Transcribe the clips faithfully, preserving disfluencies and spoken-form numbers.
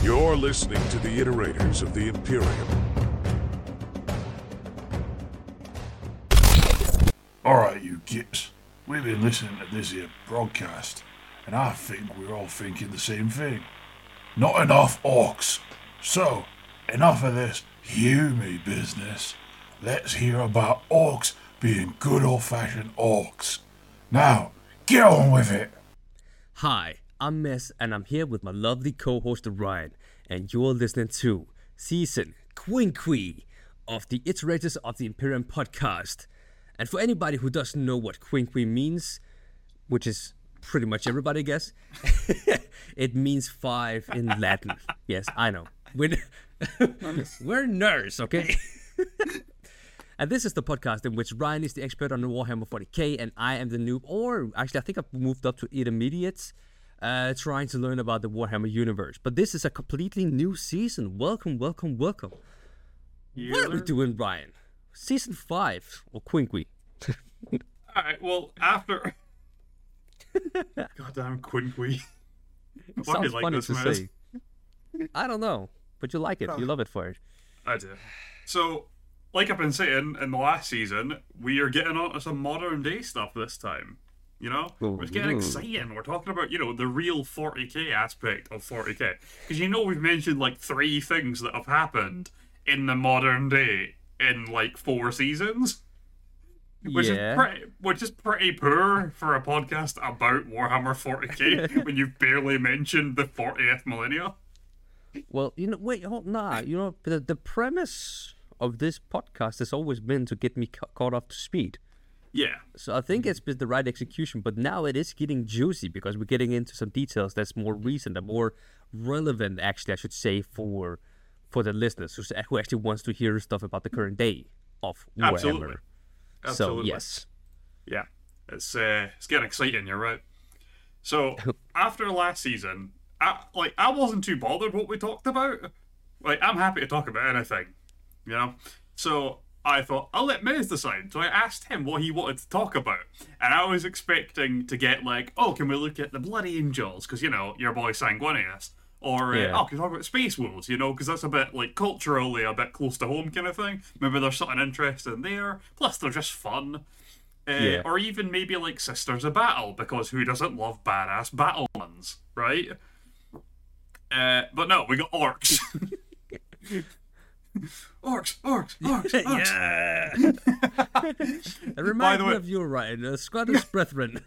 You're listening to the iterators of the Imperium. Alright, you gits. We've been listening to this here broadcast, and I think we're all thinking the same thing. Not enough orcs. So, enough of this you-me business. Let's hear about orcs being good old-fashioned orcs. Now, get on with it! Hi, I'm Mess, and I'm here with my lovely co-host Ryan, and you're listening to Season Quinqui of the Iterators of the Imperium podcast. And for anybody who doesn't know what Quinqui means, which is pretty much everybody, I guess, it means five in Latin. Yes, I know. We're, we're nerds, okay? And this is the podcast in which Ryan is the expert on the Warhammer forty K, and I am the noob, or actually I think I've moved up to intermediate, uh, trying to learn about the Warhammer universe. But this is a completely new season. Welcome, welcome, welcome. Yeah. What are we doing, Ryan? Season five, or Quinqui. Alright, well, after... Goddamn Quinqui. It sounds like funny to mess? say. I don't know, but you like it. You love it for it. I do. So, like I've been saying in the last season, we are getting on to some modern day stuff this time. You know? Ooh, it's getting ooh. exciting. We're talking about, you know, the real forty K aspect of forty K. Because you know we've mentioned like three things that have happened in the modern day in like four seasons. Which yeah. is pretty, which is pretty poor for a podcast about Warhammer forty K when you've barely mentioned the fortieth millennia. Well, you know, wait, hold, nah, you know, the, the premise of this podcast has always been to get me ca- caught up to speed. Yeah. So I think it's been the right execution, but now it is getting juicy because we're getting into some details that's more recent and more relevant, actually, I should say, for for the listeners who, who actually wants to hear stuff about the current day of Warhammer. Absolutely. Absolutely. So, yes. Yeah. It's uh, it's getting exciting, you're right. So, after last season, I, like, I wasn't too bothered what we talked about. Like, I'm happy to talk about anything, you know? So, I thought, I'll let Mez decide. So I asked him what he wanted to talk about. And I was expecting to get, like, oh, can we look at the Bloody Angels? Because, you know, your boy Sanguinius. Or, uh, Yeah. oh, can we talk about Space Wolves, you know? Because that's a bit, like, culturally a bit close to home kind of thing. Maybe there's something interesting there. Plus, they're just fun. Uh, Yeah. Or even maybe, like, Sisters of Battle. Because who doesn't love badass battlemans, right? Uh, but no, we got orcs. Orcs, orcs, orcs, orcs. Yeah. It By reminds the me way- of you, Ryan, uh, Scottish brethren.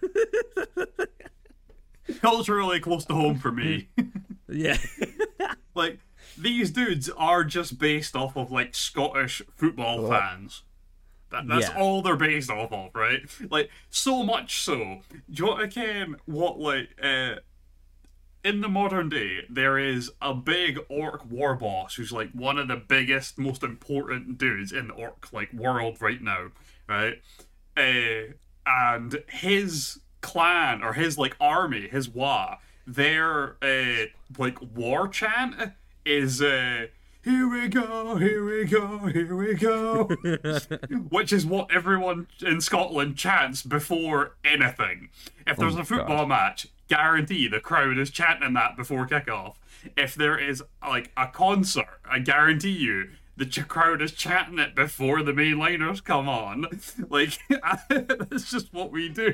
Culturally close to home for me. Yeah. Like, these dudes are just based off of, like, Scottish football fans. That, that's Yeah. all they're based off of, right? Like, so much so. Do you want to ken what, like, uh, in the modern day, there is a big orc war boss who's, like, one of the biggest, most important dudes in the orc, like, world right now, right? Uh, and his clan, or his, like, army, his Wa, their, uh, like, war chant is, uh, here we go, here we go, here we go. Which is what everyone in Scotland chants before anything. If there's Oh, a football God. match, guarantee the crowd is chanting that before kickoff. If there is, like, a concert, I guarantee you the ch- crowd is chanting it before the main liners come on. Like, that's just what we do.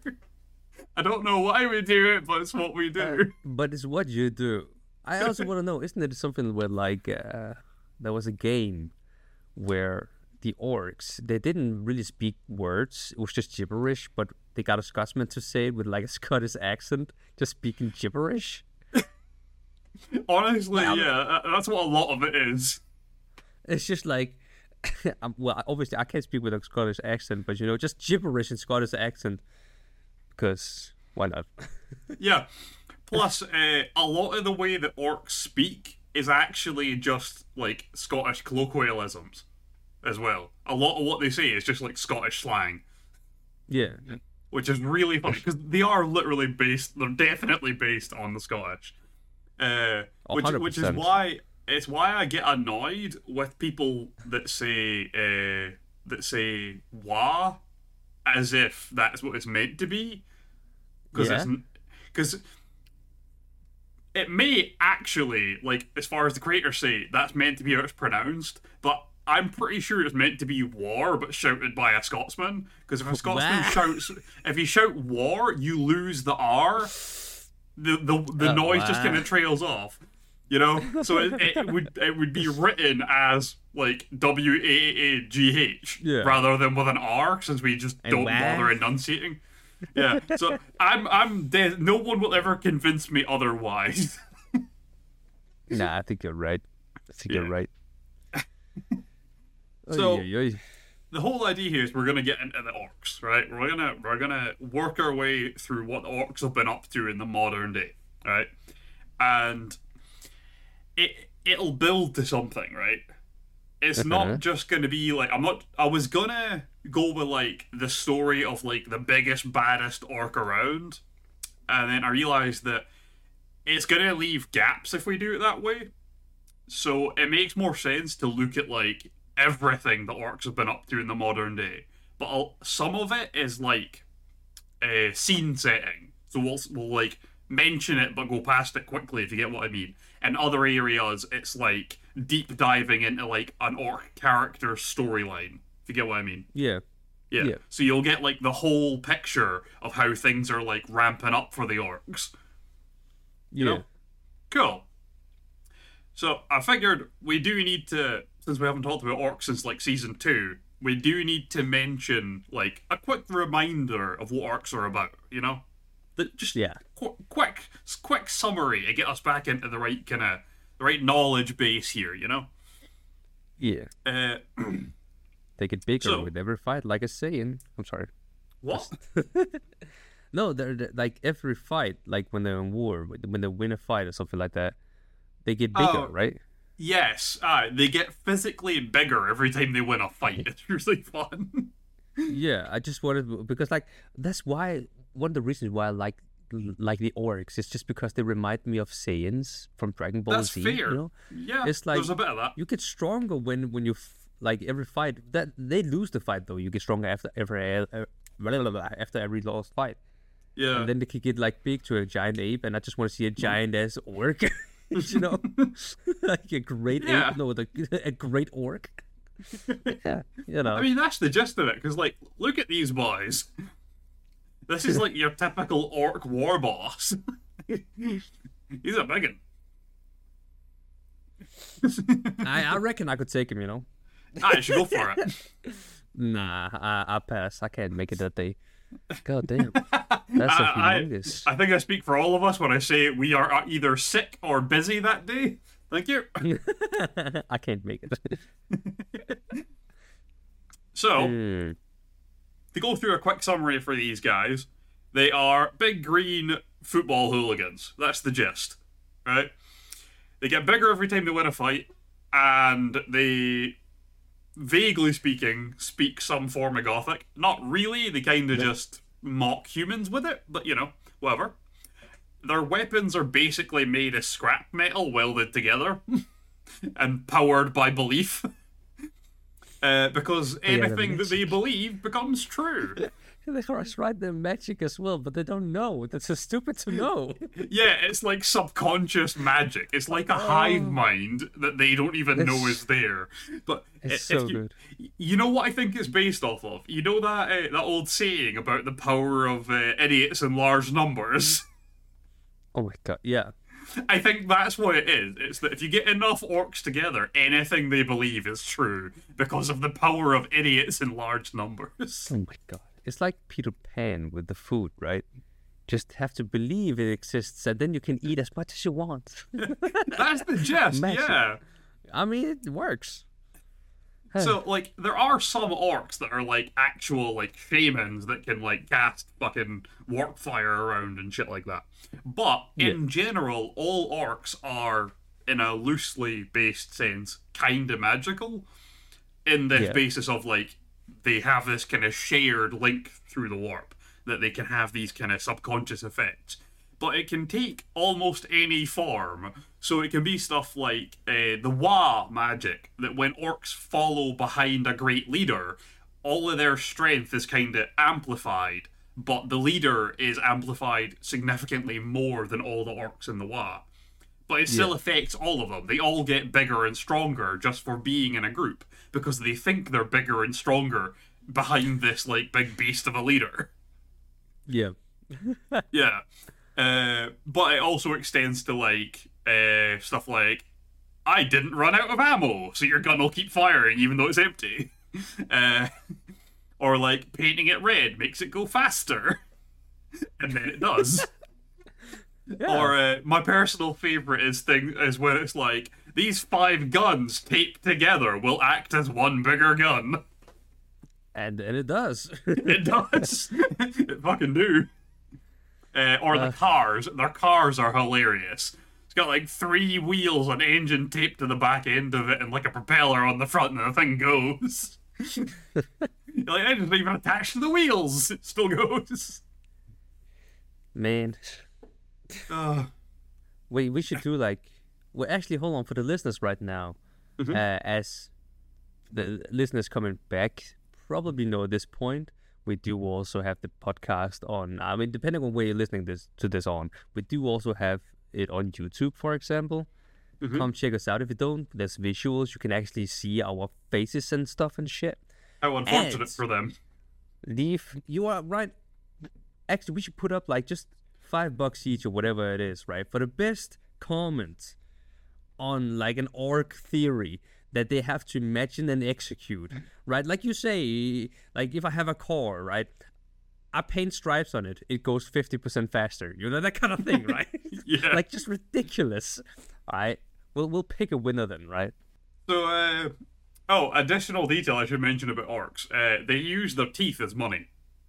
I don't know why we do it, but it's what we do. But it's what you do. I also want to know, isn't it something where, like, uh, there was a game where the orcs, they didn't really speak words. It was just gibberish, but they got a Scotsman to say it with, like, a Scottish accent, just speaking gibberish. Honestly, Well, yeah, uh, that's what a lot of it is. It's just like, um, well, obviously I can't speak with a Scottish accent, but, you know, just gibberish in Scottish accent, because why not? Yeah. Plus, uh, a lot of the way that orcs speak is actually just, like, Scottish colloquialisms as well. A lot of what they say is just, like, Scottish slang, Yeah. which is really funny, because they are literally based, they're definitely based on the Scottish. Uh, which, which is one hundred percent. why, it's why I get annoyed with people that say, uh, that say, wah, as if that's what it's meant to be. Because Yeah. it's, because it may actually, like, as far as the creators say, that's meant to be how it's pronounced, but I'm pretty sure it's meant to be war, but shouted by a Scotsman. Because if a Scotsman Wow. shouts, if you shout war, you lose the R. The the the Oh, noise just wow. kind of trails off. You know, so it, it would it would be written as like W A A G H Yeah. rather than with an R, since we just And don't wow. bother enunciating. Yeah, so I'm I'm dead. No one will ever convince me otherwise. Nah, I think you're right. I think you're Yeah. right. So- Oy, oy, oy. The whole idea here is we're gonna get into the orcs, right? We're gonna we're gonna work our way through what the orcs have been up to in the modern day, right? And it it'll build to something, right? It's Uh-huh. not just gonna be like I'm not. I was gonna go with like the story of like the biggest baddest orc around, and then I realized that it's gonna leave gaps if we do it that way. So it makes more sense to look at like everything the orcs have been up to in the modern day. But I'll, some of it is like uh, scene setting. So we'll, we'll like mention it but go past it quickly if you get what I mean. In other areas, it's like deep diving into like an orc character's storyline. If you get what I mean. Yeah. Yeah. Yeah. So you'll get like the whole picture of how things are like ramping up for the orcs. You Yeah. know? Cool. So I figured we do need to, since we haven't talked about orcs since like season two, we do need to mention like a quick reminder of what orcs are about. You know, the, just Yeah. qu- quick, quick summary to get us back into the right kind of the right knowledge base here. You know. Yeah. Uh, They get bigger So- with every fight, like I say. And I'm sorry. what? No, they're, they're- like every fight, like when they're in war, when they win a fight or something like that, they get bigger, Oh. right? Yes, uh, they get physically bigger every time they win a fight. It's really fun. Yeah, I just wanted because like that's why one of the reasons why I like like the orcs is just because they remind me of Saiyans from Dragon Ball That's Z. fair. You know, Yeah, It's like- there's a bit of that. you get stronger when when you f- like every fight that they lose the fight though. You get stronger after every uh, after every lost fight, Yeah. and then they could get like big to a giant ape, and I just want to see a giant ass orc. You know, like a great Yeah. ape, no, the, a great orc. Yeah, you know. I mean, that's the gist of it, because, like, look at these boys. This is, like, your typical orc war boss. He's a big one. I, I reckon I could take him, you know. I should go for it. Nah, I, I pass. I can't make it that day. God damn. That's a I, humongous. I think I speak for all of us when I say we are either sick or busy that day. Thank you. I can't make it. So, Hmm. to go through a quick summary for these guys, they are big green football hooligans. That's the gist, right? They get bigger every time they win a fight, and they, vaguely speaking, speak some form of Gothic. Not really, they kind of just mock humans with it, but you know, whatever. Their weapons are basically made of scrap metal welded together and powered by belief. Uh, because yeah, the anything that they believe becomes true. They cross right their magic as well, but they don't know. That's so stupid to know. Yeah, it's like subconscious magic. It's like a hive mind that they don't even know It's- is there. But It's if so you, good. You know what I think it's based off of? You know that uh, that old saying about the power of uh, idiots in large numbers? Oh my god, yeah. I think that's what it is. It's that if you get enough orcs together, anything they believe is true because of the power of idiots in large numbers. Oh my god. It's like Peter Pan with the food, right? Just have to believe it exists, and then you can eat as much as you want. That's the gist, Magic. yeah. I mean, it works. So, like, there are some orcs that are, like, actual, like, shamans that can, like, cast fucking warp fire around and shit like that. But, in general, all orcs are, in a loosely based sense, kind of magical. In this Yeah. basis of, like, they have this kind of shared link through the warp, that they can have these kind of subconscious effects. But it can take almost any form. So it can be stuff like uh, the Wa magic, that when orcs follow behind a great leader, all of their strength is kind of amplified, but the leader is amplified significantly more than all the orcs in the Wa. but it still Yeah. affects all of them. They all get bigger and stronger just for being in a group because they think they're bigger and stronger behind this like big beast of a leader. Yeah. Yeah. Uh, but it also extends to like uh, stuff like, I didn't run out of ammo, so your gun will keep firing even though it's empty. Uh, or like painting it red makes it go faster. And then it does. Yeah. Or uh, my personal favorite is thing is when it's like, these five guns taped together will act as one bigger gun. And and it does. It does. It fucking do. Uh, or Uh. the cars. Their cars are hilarious. It's got like three wheels and engine taped to the back end of it and like a propeller on the front and the thing goes. You're like, I didn't even attach to the wheels. It still goes. Man. Uh, Wait, we should do like. Well, actually, hold on for the listeners right now. Uh, as the listeners coming back probably know at this point, we do also have the podcast on. I mean, depending on where you're listening this to this on, we do also have it on YouTube, for example. Come check us out if you don't. There's visuals. You can actually see our faces and stuff and shit. how unfortunate And- for them. Leave. You are right. Actually, we should put up like just five bucks each or whatever it is, right? For the best comment on like an orc theory that they have to imagine and execute, right? Like you say, like if I have a car, right? I paint stripes on it, it goes fifty percent faster. You know, that kind of thing, right? Yeah. Like just ridiculous. All right. We'll, we'll pick a winner then, right? So, uh, oh, additional detail I should mention about orcs. Uh, they use their teeth as money.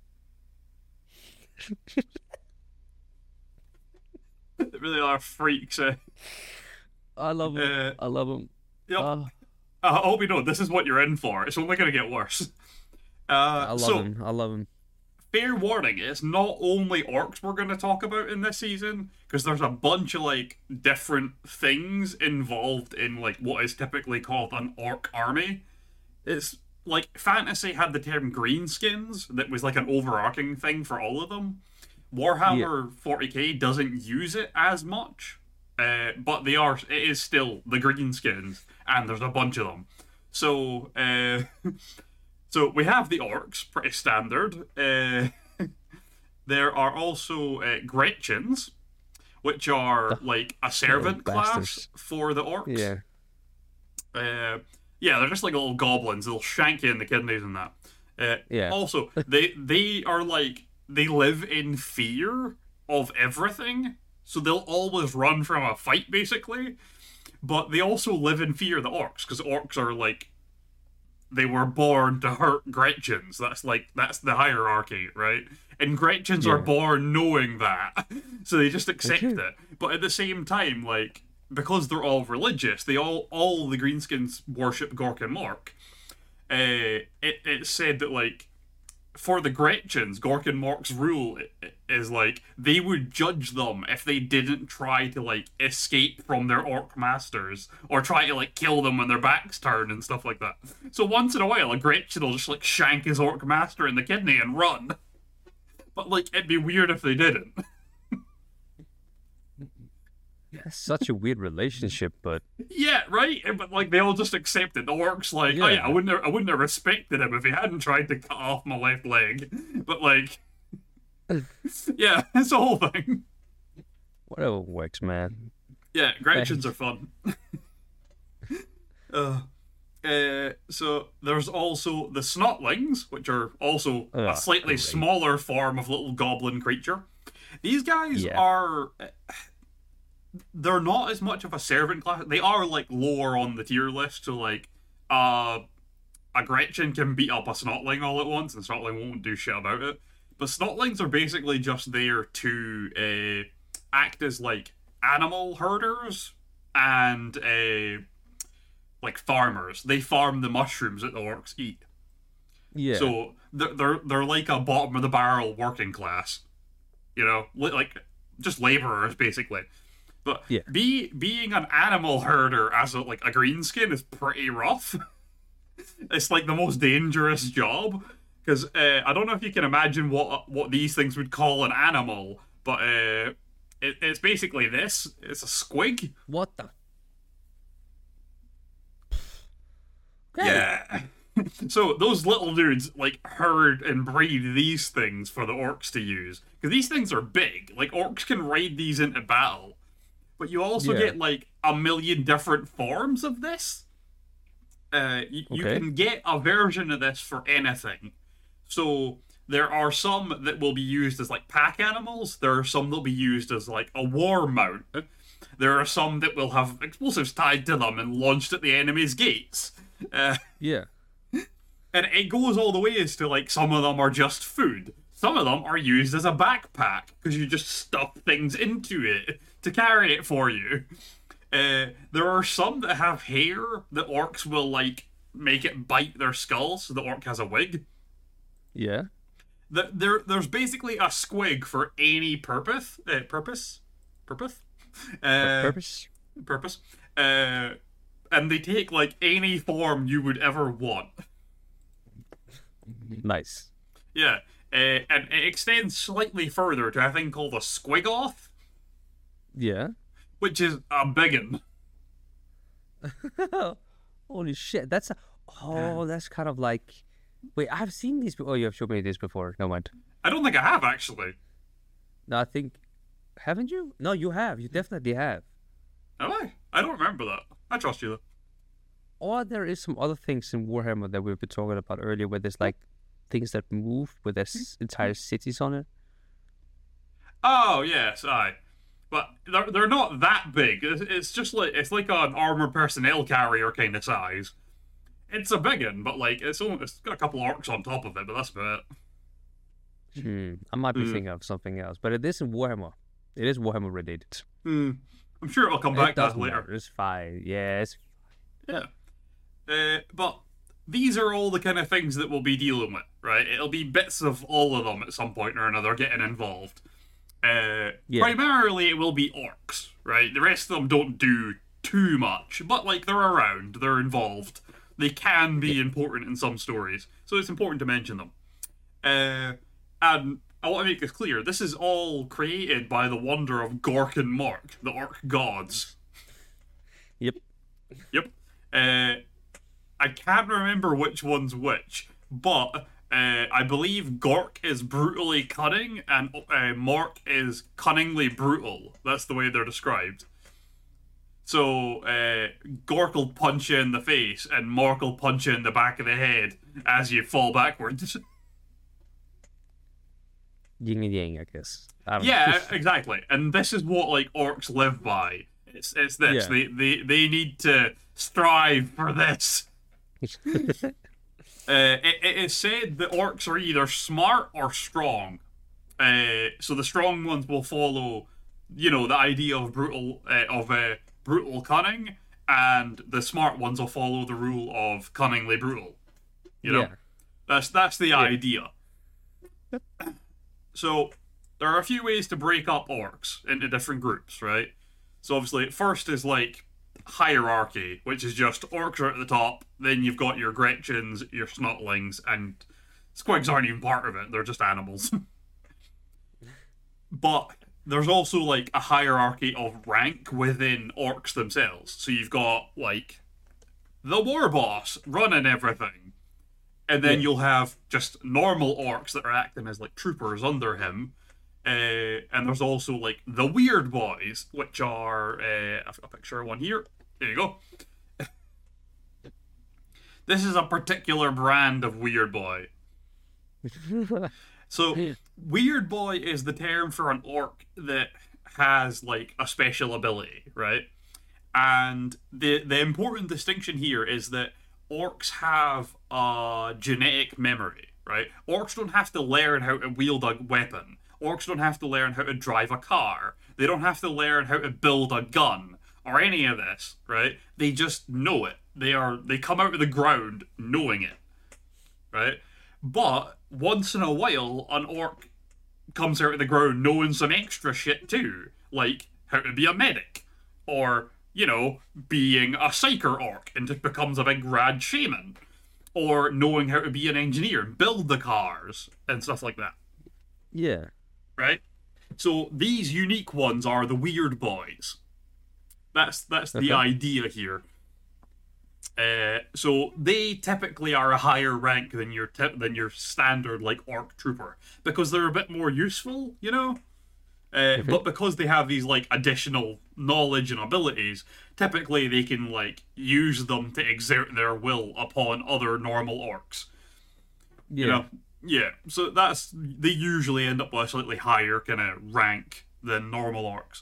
They really are freaks. Uh, I love him. Uh, I love him. yep. Uh, I hope you know this is what you're in for. It's only going to get worse. Uh, I love so, him. I love him. fair warning, it's not only orcs we're going to talk about in this season, because there's a bunch of like different things involved in like what is typically called an orc army. It's like fantasy had the term greenskins that was like an overarching thing for all of them. Warhammer forty K doesn't use it as much, uh, but they are. It is still the greenskins, and there's a bunch of them. So. Uh, So we have the orcs, pretty standard. Uh, there are also uh, Gretchens, which are like a servant class bastards. for the orcs. Yeah. Uh, yeah, they're just like little goblins. They'll shank you in the kidneys and that. Uh, Yeah. Also, they they are like they live in fear of everything, so they'll always run from a fight, basically. But they also live in fear of the orcs because orcs are like. They were born to hurt Gretchens. That's like that's the hierarchy, right? And Gretchens are Yeah. born knowing that, so they just accept Okay. it. But at the same time, like because they're all religious, they all all the greenskins worship Gork and Mork. Uh, it it's said that like for the Gretchens, Gork and Mork's rule i- i- is like they would judge them if they didn't try to like escape from their orc masters or try to like kill them when their backs turned and stuff like that. So once in a while, a Gretchen will just like shank his orc master in the kidney and run. But like it'd be weird if they didn't. That's such a weird relationship, but Yeah, right. But like they all just accept it. The orc's like, oh Yeah. yeah, I wouldn't, have, I wouldn't have respected him if he hadn't tried to cut off my left leg. But like, yeah, it's the whole thing. whatever works, man. Yeah, Gretchens are fun. uh, uh, so there's also the Snotlings, which are also a Ugh, slightly great. smaller form of little goblin creature. These guys Yeah. are. They're not as much of a servant class. They are like lower on the tier list. So like, uh, a Gretchen can beat up a Snotling all at once, and Snotling won't do shit about it. But Snotlings are basically just there to uh, act as like animal herders and uh, like farmers. They farm the mushrooms that the orcs eat. Yeah. So they're they're, they're like a bottom of the barrel working class, you know, li- like just laborers basically. But Yeah. be being an animal herder as a, like a greenskin is pretty rough. It's like the most dangerous job because uh, I don't know if you can imagine what what these things would call an animal, but uh, it, it's basically this. It's a squig. What the? Okay. Yeah. So those little dudes like herd and breed these things for the orcs to use, because these things are big. Like orcs can ride these into battle, but you also Yeah. get like a million different forms of this. Uh, you, you Okay. can get a version of this for anything. So there are some that will be used as like pack animals. There are some that will be used as like a war mount. There are some that will have explosives tied to them and launched at the enemy's gates. Uh, Yeah. and it goes all the ways to like some of them are just food. Some of them are used as a backpack because you just stuff things into it to carry it for you. Uh, there are some that have hair that orcs will like make it bite their skull, so the orc has a wig. Yeah. The, there, there's basically a squig for any purpose. Uh, purpose, purpose, uh, Purpose. purpose. Uh, and they take like any form you would ever want. Nice. Yeah, uh, and it extends slightly further to a thing called a squigoth, Yeah. which is a biggin. Holy shit! That's a, oh, that's kind of like. Wait, I've seen these. be- Oh, you have showed me this before. No mind. I don't think I have actually. No, I think. Haven't you? No, you have. You definitely have. Have I? I don't remember that. I trust you though. Or there is some other things in Warhammer that we've been talking about earlier, where there's like things that move with there's entire cities on it. Oh yes, aye. But they're they're not that big. It's, it's just like it's like an armored personnel carrier kind of size. It's a big one, but like it's only, it's got a couple orcs on top of it, but that's about it. Hmm. I might be Mm. thinking of something else, but it is in Warhammer. It is Warhammer related. Hmm. I'm sure it'll come back it to that doesn't later. matter. It's fine. Yeah, it's Yeah. Uh, but these are all the kind of things that we'll be dealing with, right? It'll be bits of all of them at some point or another getting involved. Uh, Yeah. Primarily, it will be orcs, right? The rest of them don't do too much, but like they're around, they're involved. They can be important in some stories, so it's important to mention them. Uh, and I want to make this clear: this is all created by the wonder of Gork and Mork, the orc gods. Yep. Yep. Uh, I can't remember which one's which, but uh, I believe Gork is brutally cunning and uh, Mork is cunningly brutal. That's the way they're described. So uh, Gork will punch you in the face and Mork will punch you in the back of the head as you fall backwards. Yin and yang, I guess. I don't Yeah, exactly. And this is what like orcs live by. It's it's this. Yeah. They, they they need to strive for this. know. Uh, it, it is said that orcs are either smart or strong. Uh, so the strong ones will follow, you know, the idea of brutal uh, of uh, brutal cunning, and the smart ones will follow the rule of cunningly brutal. You know, Yeah. that's that's the idea. So there are a few ways to break up orcs into different groups, right? So obviously, first is like hierarchy, which is just orcs are at the top, then you've got your Gretchens, your Snotlings, and Squigs aren't even part of it, they're just animals. But there's also like a hierarchy of rank within orcs themselves. So you've got like the war boss running everything. And then Yeah. you'll have just normal orcs that are acting as like troopers under him. Uh, and there's also like the weird boys, which are uh, I've got a picture of one here. There you go. This is a particular brand of weird boy. So weird boy is the term for an orc that has like a special ability, right? And the the important distinction here is that orcs have a genetic memory, right? Orcs don't have to learn how to wield a weapon. Orcs don't have to learn how to drive a car. They don't have to learn how to build a gun or any of this, right? They just know it. They are they come out of the ground knowing it, right? But once in a while, an orc comes out of the ground knowing some extra shit too, like how to be a medic, or you know, being a psyker orc and just becomes a big rad shaman, or knowing how to be an engineer and build the cars and stuff like that. Yeah. Right? So these unique ones are the weird boys. That's that's the Okay. idea here. Uh, so they typically are a higher rank than your tip than your standard like orc trooper because they're a bit more useful, you know. Uh, But because they have these like additional knowledge and abilities, typically they can like use them to exert their will upon other normal orcs. Yeah. You know, yeah. So that's they usually end up with a slightly higher kind of rank than normal orcs.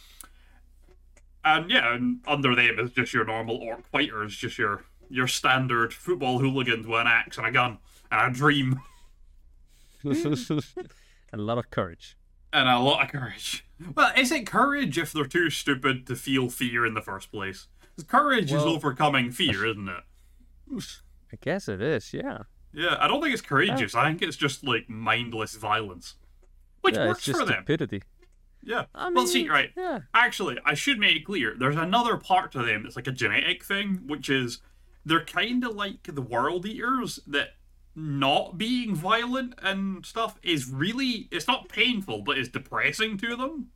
And yeah, and under them is just your normal orc fighters, just your your standard football hooligans with an axe and a gun and a dream And a lot of courage. and a lot of courage. Well, is it courage if they're too stupid to feel fear in the first place? 'Cause courage is Well- overcoming fear, isn't it? I guess it is, yeah. Yeah, I don't think it's courageous. I think it's just like mindless violence, which Yeah, works it's just for them. stupidity. Yeah. I well, see, mean, right. yeah. Actually, I should make it clear. There's another part to them that's like a genetic thing, which is they're kind of like the world eaters. That not being violent and stuff is really it's not painful, but it's depressing to them.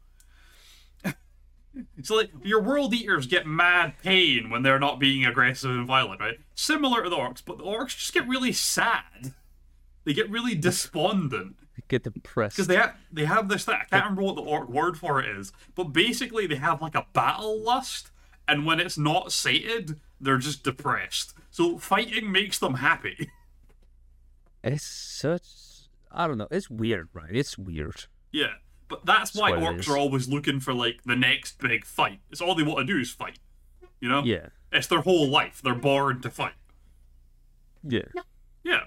So like your world eaters get mad pain when they're not being aggressive and violent, right? Similar to the orcs, but the orcs just get really sad. They get really despondent. Get depressed. Because they have, they have this thing, I can't remember what the orc word for it is, but basically they have like a battle lust, and when it's not sated, they're just depressed. So fighting makes them happy. It's such... I don't know. It's weird, right? It's weird. Yeah, but that's why what it orcs is. are always looking for like the next big fight. It's all they want to do is fight. You know? Yeah. It's their whole life. They're born to fight. Yeah. Yeah.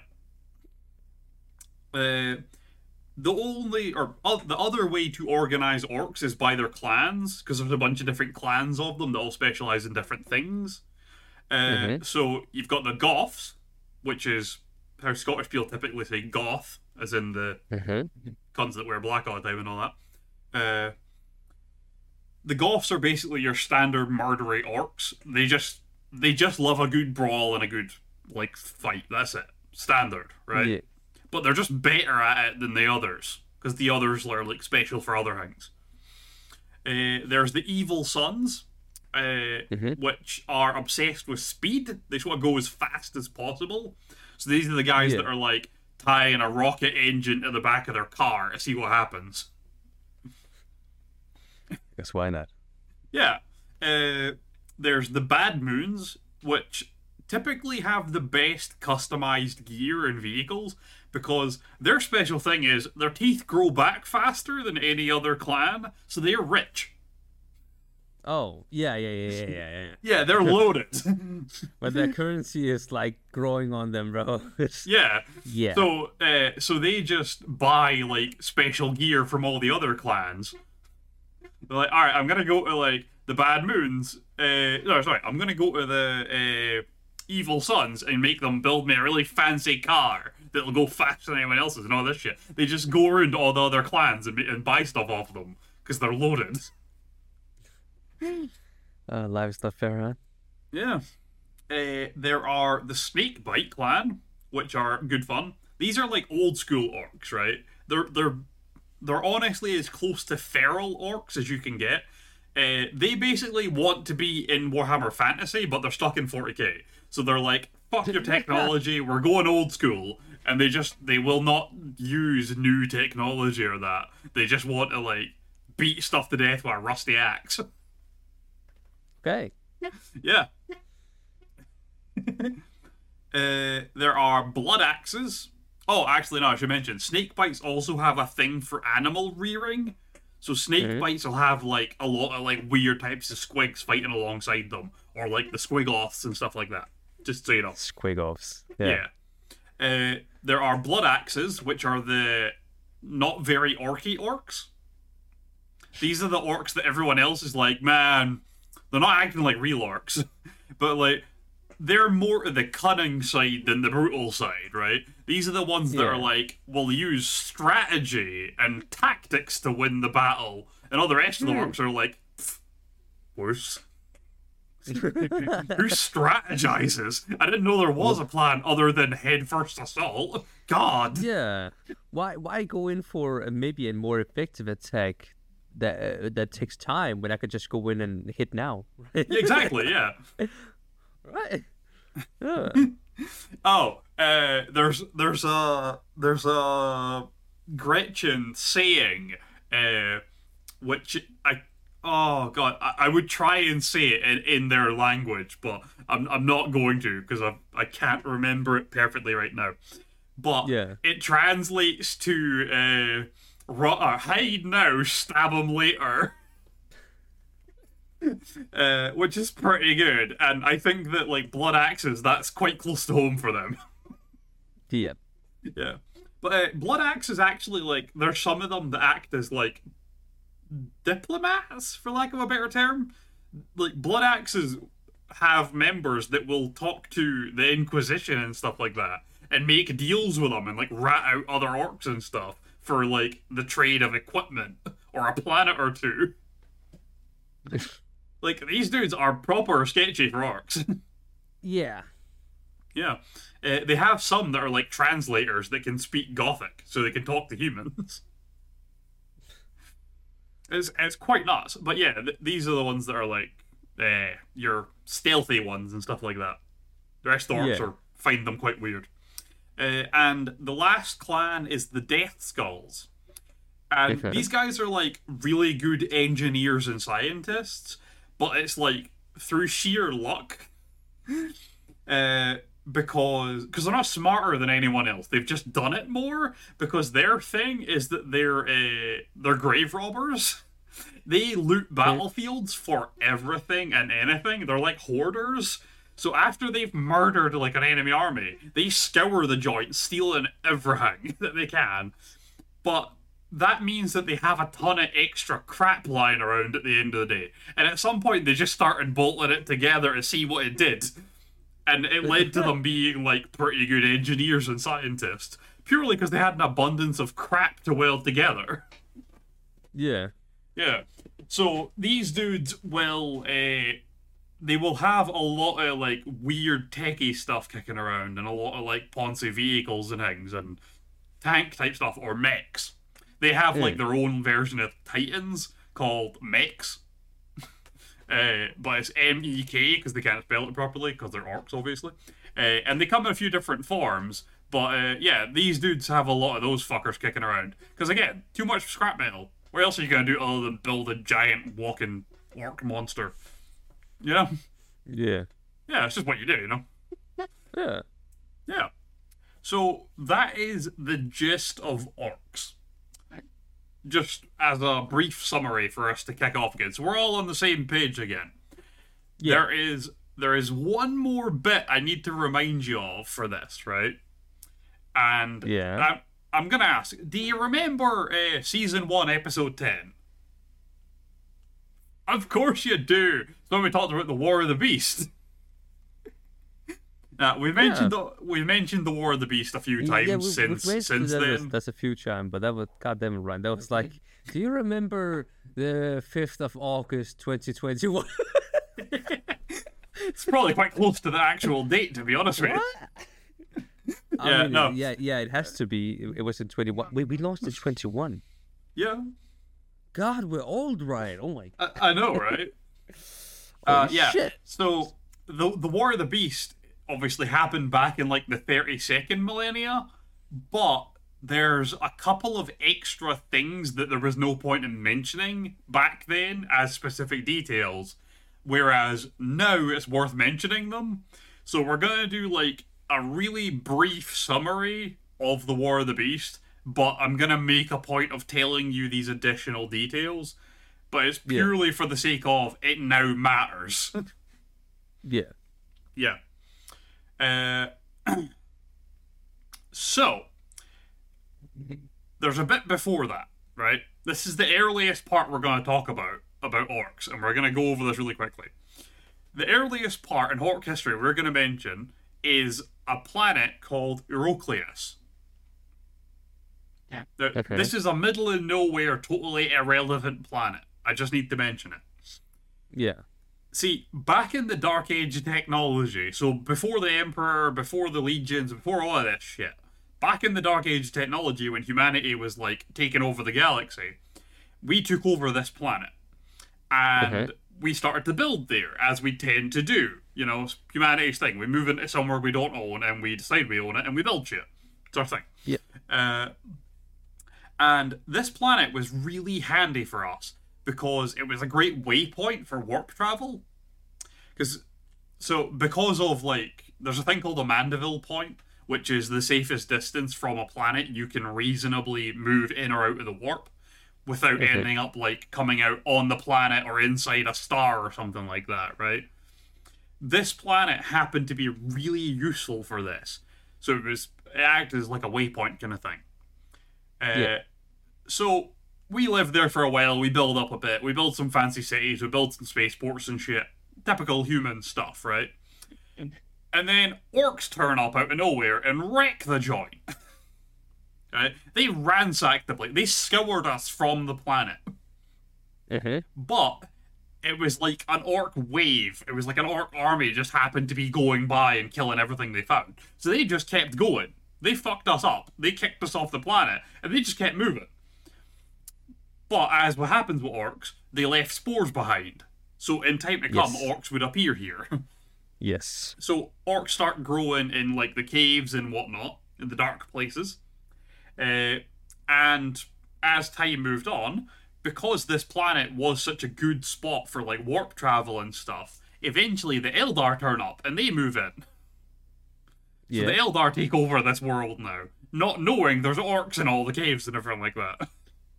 Uh, the only, or uh, the other way to organize orcs is by their clans, because there's a bunch of different clans of them that all specialize in different things. Uh, Mhm. So you've got the Goths, which is how Scottish people typically say goth, as in the Mm-hmm. cunts that wear black all the time and all that. Uh, the Goths are basically your standard murdery orcs. They just they just love a good brawl and a good like fight. That's it, standard, right? Yeah. But they're just better at it than the others because the others are like special for other things. Uh, there's the Evil Sons, uh, Mhm. which are obsessed with speed. They just want to go as fast as possible. So these are the guys Yeah. that are like tying a rocket engine to the back of their car to see what happens. Guess why not? Yeah. Uh, there's the Bad Moons, which typically have the best customized gear and vehicles because their special thing is their teeth grow back faster than any other clan, so they're rich. Oh, yeah, yeah, yeah, yeah, yeah, yeah. Yeah, they're loaded. But their currency is like growing on them, bro. It's- Yeah. yeah. So, uh, so they just buy like special gear from all the other clans. They're like, all right, I'm gonna go to like the Bad Moons. Uh, no, sorry, I'm gonna go to the uh, Evil Sons and make them build me a really fancy car that'll go faster than anyone else's and all this shit. They just go around to all the other clans and, and buy stuff off them because they're loaded. Uh, life's not fair, huh? Yeah. Uh, there are the Snakebite clan, which are good fun. These are like old school orcs, right? They're they're they're honestly as close to feral orcs as you can get. Uh, they basically want to be in Warhammer Fantasy, but they're stuck in forty K. So they're like, fuck your technology, we're going old school. And they just, they will not use new technology or that. They just want to like beat stuff to death with a rusty axe. Okay. Yeah. uh, there are blood axes. Oh, actually, no, I should mention, snake bites also have a thing for animal rearing. So snake Mhm. bites will have like a lot of like weird types of squigs fighting alongside them, or like the squigoths and stuff like that. Just so you know. Squigoffs. Yeah. Uh, there are blood axes, which are the not very orky orcs. These are the orcs that everyone else is like, man, they're not acting like real orcs, but like they're more to the cunning side than the brutal side, right? These are the ones that Yeah. are like, will use strategy and tactics to win the battle, and all the rest of the Hmm. orcs are like, "Pfft, worse. Who strategizes? I didn't know there was a plan other than head first assault. God. Yeah. Why why go in for a, maybe a more effective attack that uh, that takes time when I could just go in and hit now? Exactly, yeah. Right. Yeah. Oh, uh, there's there's a there's a Gretchen saying, uh, which I oh god I, I would try and say it in, in their language, but I'm I'm not going to because I I can't remember it perfectly right now. But Yeah. it translates to uh, "Rutter, hide now, stab him later." Uh, which is pretty good, and I think that like Blood Axes, that's quite close to home for them. Yeah. Yeah, but uh, Blood Axes actually, like, there's some of them that act as like diplomats, for lack of a better term. Like Blood Axes have members that will talk to the Inquisition and stuff like that, and make deals with them, and like rat out other orcs and stuff for like the trade of equipment or a planet or two. Like, these dudes are proper sketchy for orcs. Yeah. Yeah. Uh, they have some that are, like, translators that can speak Gothic, so they can talk to humans. It's, it's quite nuts. But yeah, th- these are the ones that are, like, uh, your stealthy ones and stuff like that. The rest of the orcs Yeah. are, find them quite weird. Uh, and the last clan is the Death Skulls. And Okay. these guys are, like, really good engineers and scientists, but it's like through sheer luck, uh, because because they're not smarter than anyone else. They've just done it more because their thing is that they're uh, they're grave robbers. They loot battlefields for everything and anything. They're like hoarders. So after they've murdered like an enemy army, they scour the joint, stealing everything that they can. But that means that they have a ton of extra crap lying around at the end of the day. And at some point, they just started bolting it together to see what it did. And it led to them being, like, pretty good engineers and scientists. Purely because they had an abundance of crap to weld together. Yeah. Yeah. So, these dudes will, uh, they will have a lot of, like, weird techie stuff kicking around. And a lot of, like, Ponzi vehicles and things. And tank-type stuff, or mechs. They have, like, their own version of Titans called Mechs. uh, but it's M E K, because they can't spell it properly, because they're orcs, obviously. Uh, and they come in a few different forms. But, uh, yeah, these dudes have a lot of those fuckers kicking around. Because, again, too much scrap metal. What else are you going to do other than build a giant walking orc monster? You know? Yeah. Yeah, it's just what you do, you know? Yeah. Yeah. So, that is the gist of orcs. Just as a brief summary for us to kick off again. So we're all on the same page again. Yeah. There is there is one more bit I need to remind you of for this, right? And Yeah. I'm, I'm going to ask, do you remember uh, Season one, Episode ten? Of course you do. It's when we talked about the War of the Beast. Now, we mentioned Yeah. the we mentioned the War of the Beast a few times yeah, we, since we've mentioned since that then. was- that's a few times, but that was goddamn right. That was like, do you remember the fifth of August, twenty twenty-one? It's probably quite close to the actual date, to be honest with you. I Yeah, mean, no. Yeah, yeah, it has to be. It, it was in twenty-one. We we launched in twenty-one. Yeah, God, we're old, right? Oh my. I, I know, right? uh, Holy yeah. shit. So the the War of the Beast obviously happened back in like the thirty-second millennia, but there's a couple of extra things that there was no point in mentioning back then as specific details, whereas now it's worth mentioning them. So we're gonna do like a really brief summary of the War of the Beast, but I'm gonna make a point of telling you these additional details. But it's purely for the sake of it now matters. Yeah. Yeah. Uh, so, there's a bit before that, right? This is the earliest part we're going to talk about, about orcs, and we're going to go over this really quickly. The earliest part in orc history we're going to mention is a planet called Eurocleus. Now, Okay. This is a middle of nowhere, totally irrelevant planet. I just need to mention it. Yeah. See, back in the Dark Age technology, so before the Emperor, before the Legions, before all of this shit, back in the Dark Age technology, when humanity was, like, taking over the galaxy, we took over this planet. And Okay. we started to build there, as we tend to do. You know, it's humanity's thing. We move into somewhere we don't own, and we decide we own it, and we build shit. It's our thing. Yeah. Uh, and this planet was really handy for us, because it was a great waypoint for warp travel. Because, so, because of, like, there's a thing called a Mandeville point, which is the safest distance from a planet you can reasonably move in or out of the warp without Okay. ending up, like, coming out on the planet or inside a star or something like that, right? This planet happened to be really useful for this. So it was, it acted as like a waypoint kind of thing. Uh, Yeah. So, we lived there for a while, we build up a bit, we build some fancy cities, we build some spaceports and shit. Typical human stuff, right? And then orcs turn up out of nowhere and wreck the joint. Right? They ransacked the place. They scoured us from the planet. Uh-huh. But it was like an orc wave. It was like an orc army just happened to be going by and killing everything they found. So they just kept going. They fucked us up. They kicked us off the planet, and they just kept moving. But as what happens with orcs, they left spores behind. So in time to come, Yes. orcs would appear here. Yes. So orcs start growing in like the caves and whatnot, in the dark places. Uh, and as time moved on, because this planet was such a good spot for like warp travel and stuff, eventually the Eldar turn up and they move in. So Yeah. the Eldar take over this world now, not knowing there's orcs in all the caves and everything like that.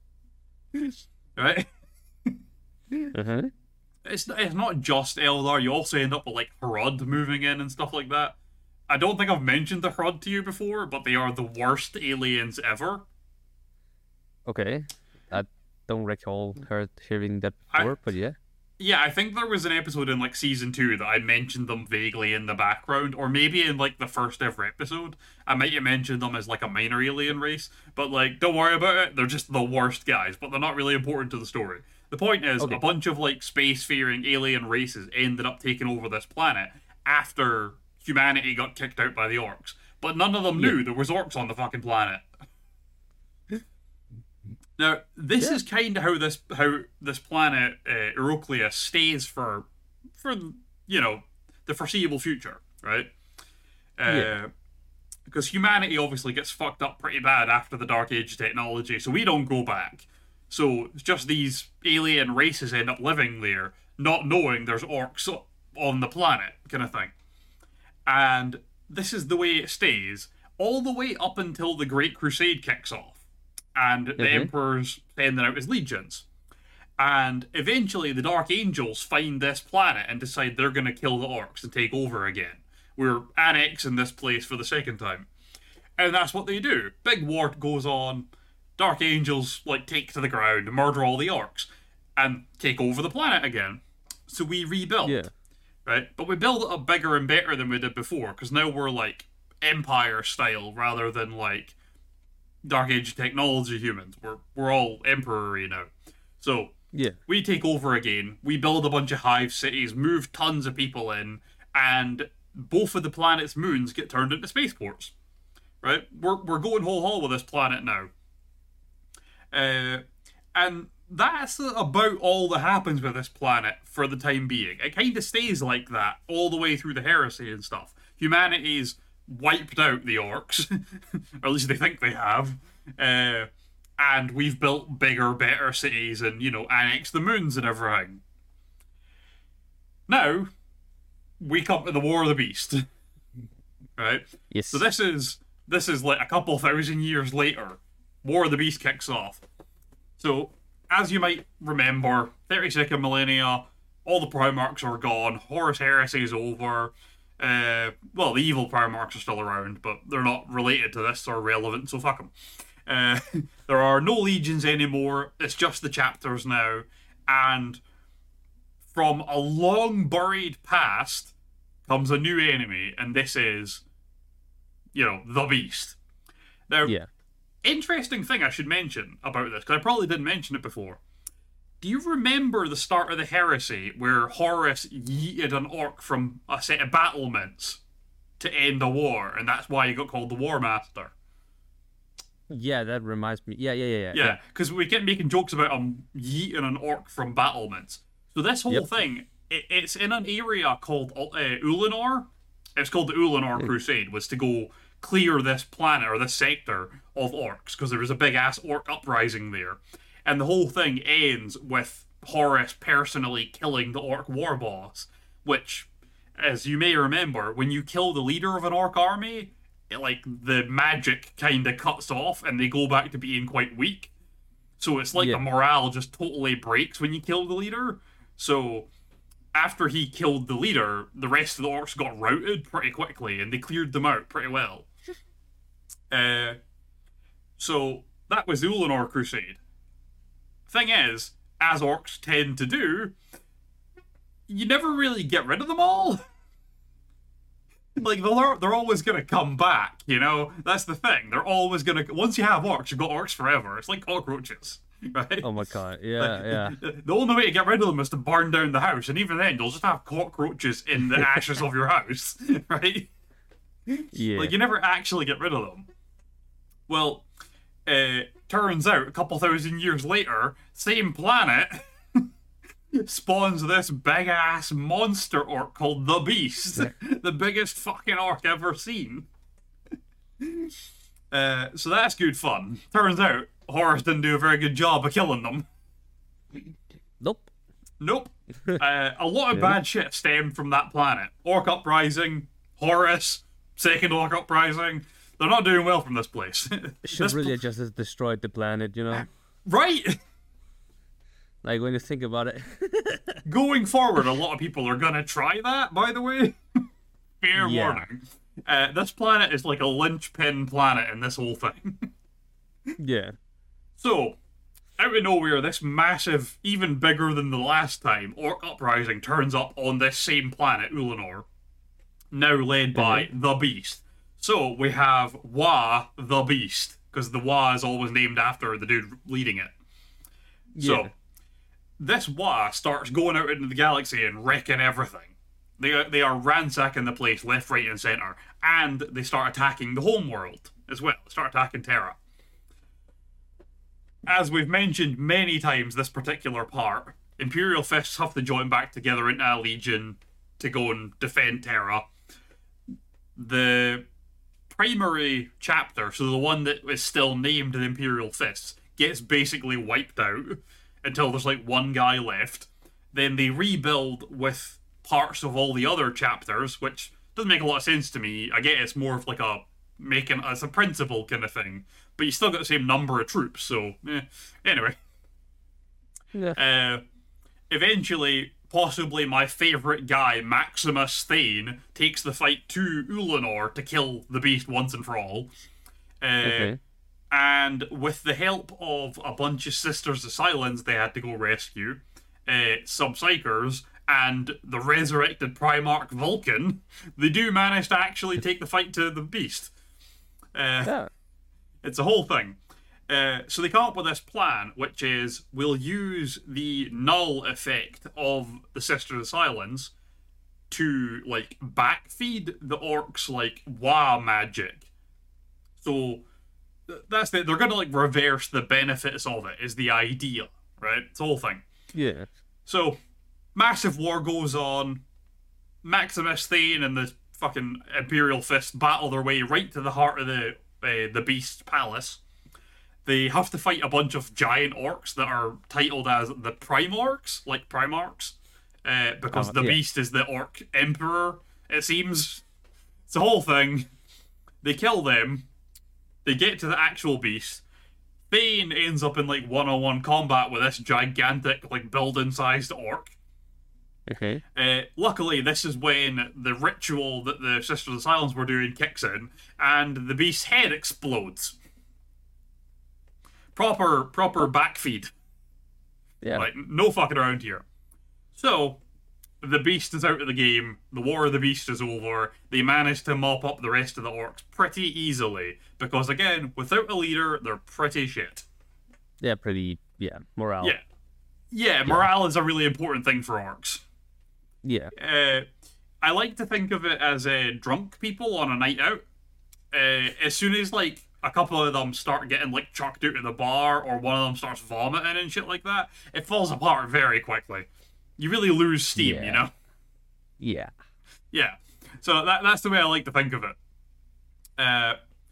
Right? Uh-huh. It's it's not just Eldar. You also end up with like Hrud moving in and stuff like that. I don't think I've mentioned the Hrud to you before, but they are the worst aliens ever. Okay. I don't recall her hearing that I- before, but yeah. Yeah, I think there was an episode in like season two that I mentioned them vaguely in the background, or maybe in like the first ever episode. I might have mentioned them as like a minor alien race, but like don't worry about it. They're just the worst guys, but they're not really important to the story. The point is, Okay. a bunch of like spacefaring alien races ended up taking over this planet after humanity got kicked out by the orcs, but none of them knew there was orcs on the fucking planet. Now, this Yeah. is kind of how this how this planet uh, Euroclea stays for for you know the foreseeable future, right? Uh, Yeah. Because humanity obviously gets fucked up pretty bad after the Dark Age technology, so we don't go back. So it's just these alien races end up living there, not knowing there's orcs on the planet, kind of thing. And this is the way it stays all the way up until the Great Crusade kicks off. And the Mhm. Emperor's sending out his legions. And eventually the Dark Angels find this planet and decide they're going to kill the orcs and take over again. We're annexing this place for the second time. And that's what they do. Big war goes on. Dark Angels, like, take to the ground, murder all the orcs, and take over the planet again. So we rebuild. Yeah. Right? But we build it up bigger and better than we did before, because now we're, like, Empire style rather than, like, Dark Age technology humans. We're we're all emperor-y now. So Yeah. we take over again. We build a bunch of hive cities, move tons of people in, and both of the planet's moons get turned into spaceports. Right? We're we're going whole haul with this planet now. Uh, and that's about all that happens with this planet for the time being. It kind of stays like that all the way through the heresy and stuff. Humanity's wiped out the orcs, or at least they think they have, uh, and we've built bigger, better cities and, you know, annexed the moons and everything. Now, we come to the War of the Beast, right? Yes. So this is this is like a couple thousand years later. War of the Beast kicks off. So, as you might remember, thirty-second millennia, all the Primarchs are gone, Horus Heresy is over. Uh, well, the evil Primarchs are still around, but they're not related to this or relevant, so fuck them. Uh, there are no legions anymore, it's just the chapters now, and from a long buried past comes a new enemy, and this is, you know, the Beast. Now, Yeah. interesting thing I should mention about this, because I probably didn't mention it before. Do you remember the start of the Heresy where Horus yeeted an orc from a set of battlements to end a war, and that's why he got called the War Master? Yeah, that reminds me. Yeah, yeah, yeah, yeah. Yeah, because we kept making jokes about him yeeting an orc from battlements. So this whole Yep. thing, it, it's in an area called uh, Ulanor. It's called the Ulanor Crusade, was to go clear this planet or this sector of orcs, because there was a big ass orc uprising there. And the whole thing ends with Horus personally killing the orc war boss, which, as you may remember, when you kill the leader of an orc army, it, like, the magic kind of cuts off and they go back to being quite weak. So it's like Yeah. the morale just totally breaks when you kill the leader. So after he killed the leader, the rest of the orcs got routed pretty quickly and they cleared them out pretty well. Uh, so that was the Ulanor Crusade. Thing is, as orcs tend to do, you never really get rid of them all. Like, they're, they're always going to come back, you know? That's the thing. They're always going to... Once you have orcs, you've got orcs forever. It's like cockroaches, right? Oh my god. Yeah, yeah. The only way to get rid of them is to burn down the house, and even then, you'll just have cockroaches in the ashes of your house, right? Yeah. Like, you never actually get rid of them. Well, uh, turns out, a couple thousand years later, same planet spawns this big-ass monster orc called the Beast. The biggest fucking orc ever seen. Uh, so that's good fun. Turns out, Horus didn't do a very good job of killing them. Nope. Nope. Uh, a lot of bad shit stemmed from that planet. Orc Uprising, Horus, Second Orc Uprising. They're not doing well from this place. Should This really pl- have just destroyed the planet, you know? Right! Like, when you think about it. Going forward, a lot of people are gonna try that, by the way. Fair Yeah. warning. Uh, this planet is like a linchpin planet in this whole thing. Yeah. So, out of nowhere, this massive, even bigger than the last time, Orc Uprising turns up on this same planet, Ulanor, now led by the Beast. So, we have Wa the Beast, because the Wa is always named after the dude leading it. Yeah. So, this Wa starts going out into the galaxy and wrecking everything. They are, they are ransacking the place left, right, and centre, and they start attacking the home world as well. They start attacking Terra. As we've mentioned many times this particular part, Imperial Fists have to join back together into a legion to go and defend Terra. The primary chapter, so the one that is still named the Imperial Fists, gets basically wiped out until there's like one guy left. Then they rebuild with parts of all the other chapters, which doesn't make a lot of sense to me. I get it's more of like a making as a principle kind of thing, but you still got the same number of troops, so eh. Anyway. Yeah. Uh, eventually, possibly my favourite guy, Maximus Thane, takes the fight to Ulanor to kill the Beast once and for all. Uh, Okay. And with the help of a bunch of Sisters of Silence they had to go rescue, uh, Subpsychers, and the resurrected Primarch Vulcan, they do manage to actually take the fight to the Beast. Uh, Yeah. It's a whole thing. Uh, so they come up with this plan, which is we'll use the null effect of the Sisters of Silence to, like, backfeed the orcs, like, Wa magic. So th- that's the, they're going to, like, reverse the benefits of it, is the idea, right? It's the whole thing. Yeah. So, massive war goes on. Maximus Thane and the fucking Imperial Fist battle their way right to the heart of the uh, the Beast Palace. They have to fight a bunch of giant orcs that are titled as the Primorcs, like Primarchs, uh, because Oh, the yeah. Beast is the Orc Emperor, it seems. It's the whole thing. They kill them. They get to the actual Beast. Thane ends up in like one-on-one combat with this gigantic, like building-sized orc. Okay. Uh, luckily, this is when the ritual that the Sisters of Silence were doing kicks in, and the beast's head explodes. Proper, proper backfeed. Yeah. Like, no fucking around here. So, the beast is out of the game, the War of the Beast is over, they manage to mop up the rest of the orcs pretty easily, because again, without a leader, they're pretty shit. Yeah, pretty, yeah, morale. Yeah. yeah, morale is a really important thing for orcs. Yeah. Uh, I like to think of it as uh, drunk people on a night out. Uh, as soon as like a couple of them start getting like chucked out of the bar, or one of them starts vomiting and shit like that, it falls apart very quickly. You really lose steam, Yeah. you know? Yeah. Yeah. So that that's the way I like to think of it. Uh,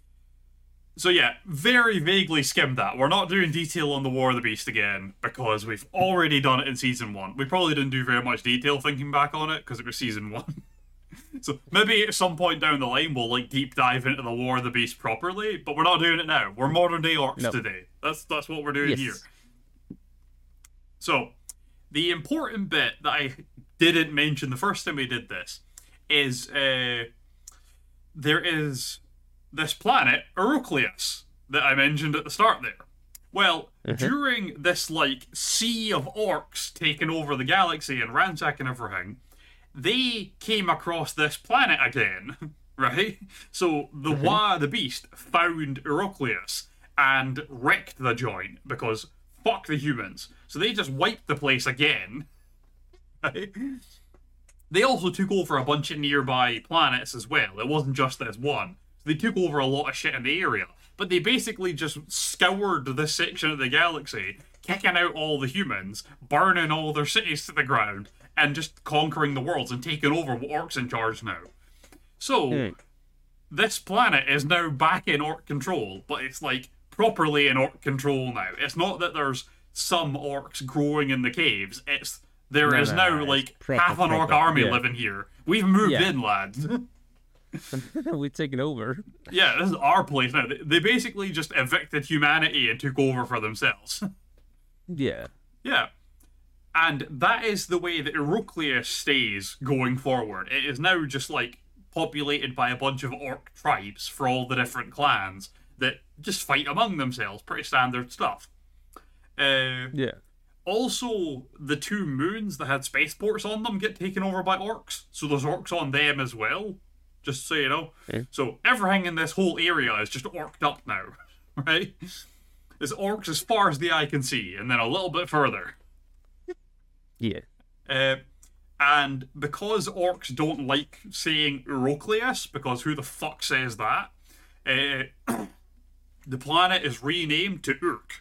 so yeah, very vaguely skimmed that. We're not doing detail on the War of the Beast again because we've already done it in season one. We probably didn't do very much detail thinking back on it because it was season one. So maybe at some point down the line we'll like deep dive into the War of the Beast properly, but we're not doing it now. We're modern day orcs Nope. today. That's that's what we're doing Yes. here. So the important bit that I didn't mention the first time we did this is uh, there is this planet, Erocleus, that I mentioned at the start there. Well, during this, like, sea of orcs taking over the galaxy and ransacking everything, they came across this planet again, right? So the Wa the Beast found Erocleus and wrecked the joint because fuck the humans. So they just wiped the place again. Right? They also took over a bunch of nearby planets as well. It wasn't just this one. So they took over a lot of shit in the area. But they basically just scoured this section of the galaxy, kicking out all the humans, burning all their cities to the ground, and just conquering the worlds and taking over with orcs in charge now. So, Hmm. this planet is now back in orc control, but it's like properly in orc control now. It's not that there's some orcs growing in the caves. It's there No, is no, now no, it's like proper, half an orc proper, army yeah. living here. We've moved Yeah. in, lads. We've taken over. Yeah, this is our place now. They- They basically just evicted humanity and took over for themselves. Yeah. Yeah. And that is the way that Erocleus stays going forward. It is now just like populated by a bunch of orc tribes for all the different clans that just fight among themselves. Pretty standard stuff. Uh, Yeah. also, the two moons that had spaceports on them get taken over by orcs. So there's orcs on them as well. Just so you know. Okay. So everything in this whole area is just orced up now. Right? There's orcs as far as the eye can see, and then a little bit further. Yeah. Uh, and because orcs don't like saying Erocleus, because who the fuck says that, uh, the planet is renamed to Urk.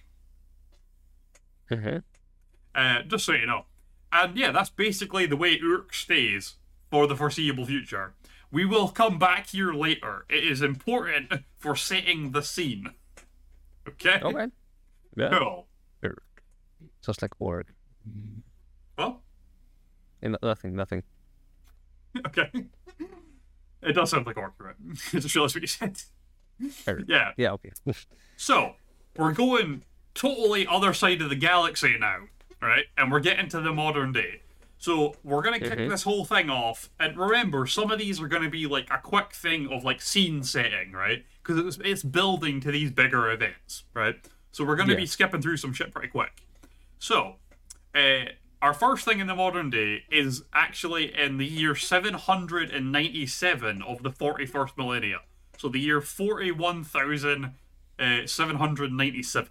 Uh-huh. Uh, just so you know. And yeah, that's basically the way Urk stays for the foreseeable future. We will come back here later. It is important for setting the scene. Okay? Okay. Yeah. Cool. Orc. Sounds like orc. Well, Eh, no- Nothing, nothing. okay. It does sound like orc, right? I just realized what you said. Orc. Yeah. Yeah, okay. So, we're going totally other side of the galaxy now, right? And we're getting to the modern day. So, we're going to kick Mhm. this whole thing off. And remember, some of these are going to be like a quick thing of like scene setting, right? Because it's, it's building to these bigger events, right? So, we're going to Yeah. be skipping through some shit pretty quick. So, uh, our first thing in the modern day is actually in the year seven hundred ninety-seven of the forty-first millennia. So the year forty-one thousand seven hundred ninety-seven.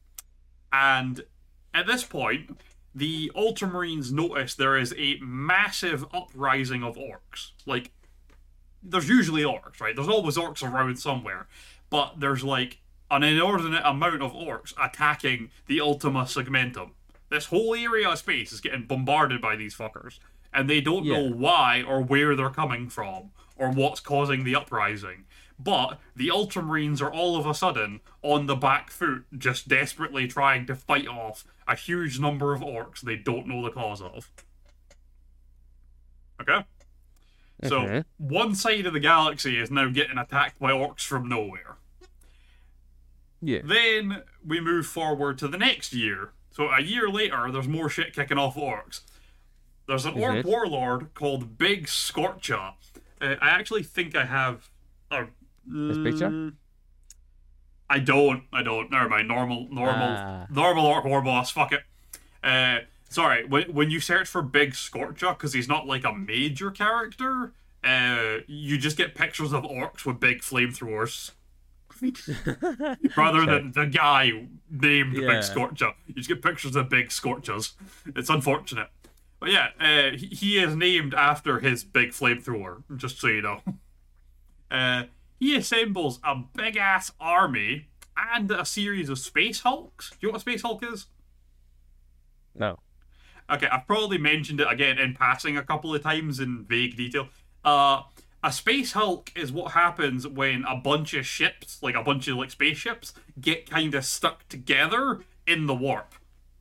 And at this point, the Ultramarines notice there is a massive uprising of orcs. Like, there's usually orcs, right? There's always orcs around somewhere. But there's like an inordinate amount of orcs attacking the Ultima Segmentum. This whole area of space is getting bombarded by these fuckers. And they don't know Yeah. why or where they're coming from or what's causing the uprising. But the Ultramarines are all of a sudden on the back foot, just desperately trying to fight off a huge number of orcs they don't know the cause of. Okay? So, Mhm. one side of the galaxy is now getting attacked by orcs from nowhere. Yeah. Then we move forward to the next year. So a year later, there's more shit kicking off orcs. There's an orc Mhm. warlord called Big Scorcha. Uh, I actually think I have a His picture? Mm, I don't. I don't. Never mind. Normal, normal, Ah. normal orc war boss. Fuck it. Uh, sorry. When when you search for Big Scorcha, because he's not like a major character, uh, you just get pictures of orcs with big flamethrowers. Rather than the guy named Yeah. Big Scorcher. You just get pictures of big scorchers. It's unfortunate. But yeah, uh, he, he is named after his big flamethrower, just so you know. Uh, he assembles a big-ass army and a series of Space Hulks. Do you know what a Space Hulk is? No. Okay, I've probably mentioned it again in passing a couple of times in vague detail. Uh, a Space Hulk is what happens when a bunch of ships, like a bunch of like spaceships, get kind of stuck together in the warp.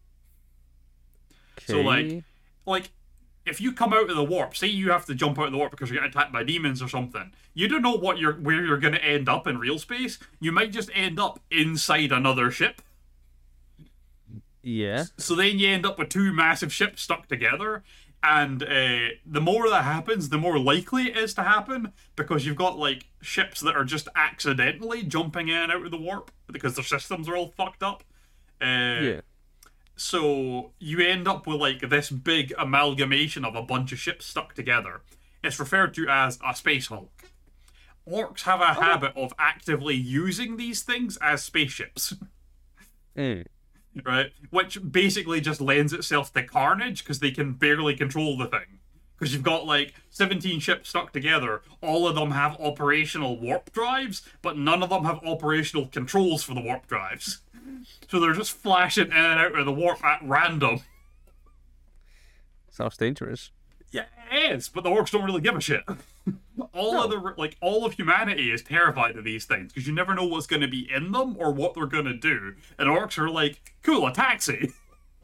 Okay. So like, like if you come out of the warp, say you have to jump out of the warp because you're getting attacked by demons or something, you don't know what you're where you're going to end up in real space. You might just end up inside another ship. Yeah. So then you end up with two massive ships stuck together, and uh, the more that happens, the more likely it is to happen, because you've got like ships that are just accidentally jumping in and out of the warp because their systems are all fucked up. Uh, Yeah. So you end up with like this big amalgamation of a bunch of ships stuck together. It's referred to as a Space Hulk. Orcs have a habit of actively using these things as spaceships. Mm. Right? Which basically just lends itself to carnage because they can barely control the thing. Because you've got like seventeen ships stuck together, all of them have operational warp drives, but none of them have operational controls for the warp drives. So they're just flashing in and out of the warp at random. Sounds dangerous. Yeah, it is, but the orcs don't really give a shit. all No. of the like all of humanity is terrified of these things because you never know what's going to be in them or what they're going to do. And orcs are like, cool, a taxi.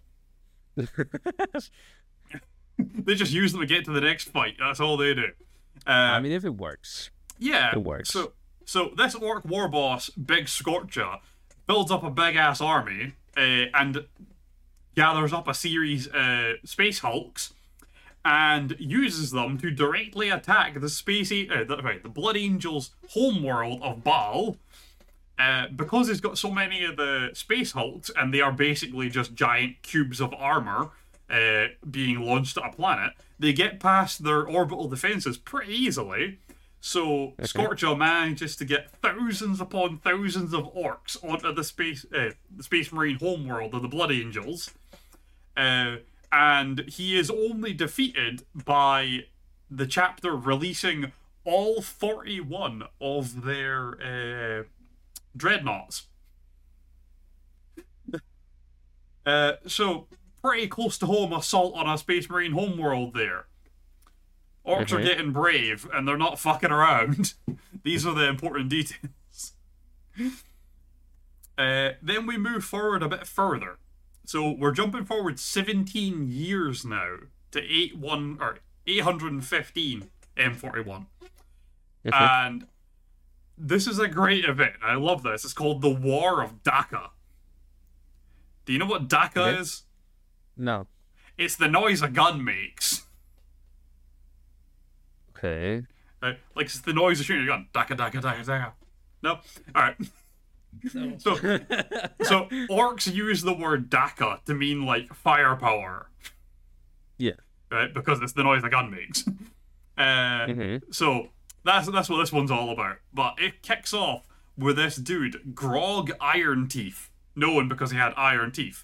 They just use them to get to the next fight. That's all they do. Uh, I mean, if it works. yeah, it works. So, so this orc war boss, Big Scorcher, builds up a big ass army uh, and gathers up a series uh, Space Hulks and uses them to directly attack the space, uh, the, right, the Blood Angels' homeworld of Baal. Uh, because he's got so many of the Space Hulks, and they are basically just giant cubes of armor uh, being launched at a planet, they get past their orbital defenses pretty easily. So Okay. Scorcher manages to get thousands upon thousands of orcs onto the space, uh, the Space Marine homeworld of the Blood Angels, uh, and he is only defeated by the chapter releasing all forty-one of their uh, dreadnoughts. uh, so pretty close to home assault on a Space Marine homeworld there. Orcs are Mhm. getting brave, and they're not fucking around. These are the important details. Uh, then we move forward a bit further. So we're jumping forward seventeen years now to eight one or eight hundred fifteen M forty-one, Okay. and this is a great event. I love this. It's called the War of Daka. Do you know what Daka Okay. is? no. It's the noise a gun makes. Okay. Right? Like it's the noise of shooting a gun. Daka, daka, daka, daka. No? Alright. So, so orcs use the word Daka to mean like firepower, Yeah. right? Because it's the noise a gun makes. Uh, Mhm. So that's that's what this one's all about. But it kicks off with this dude, Grog Iron Teeth, known because he had iron teeth.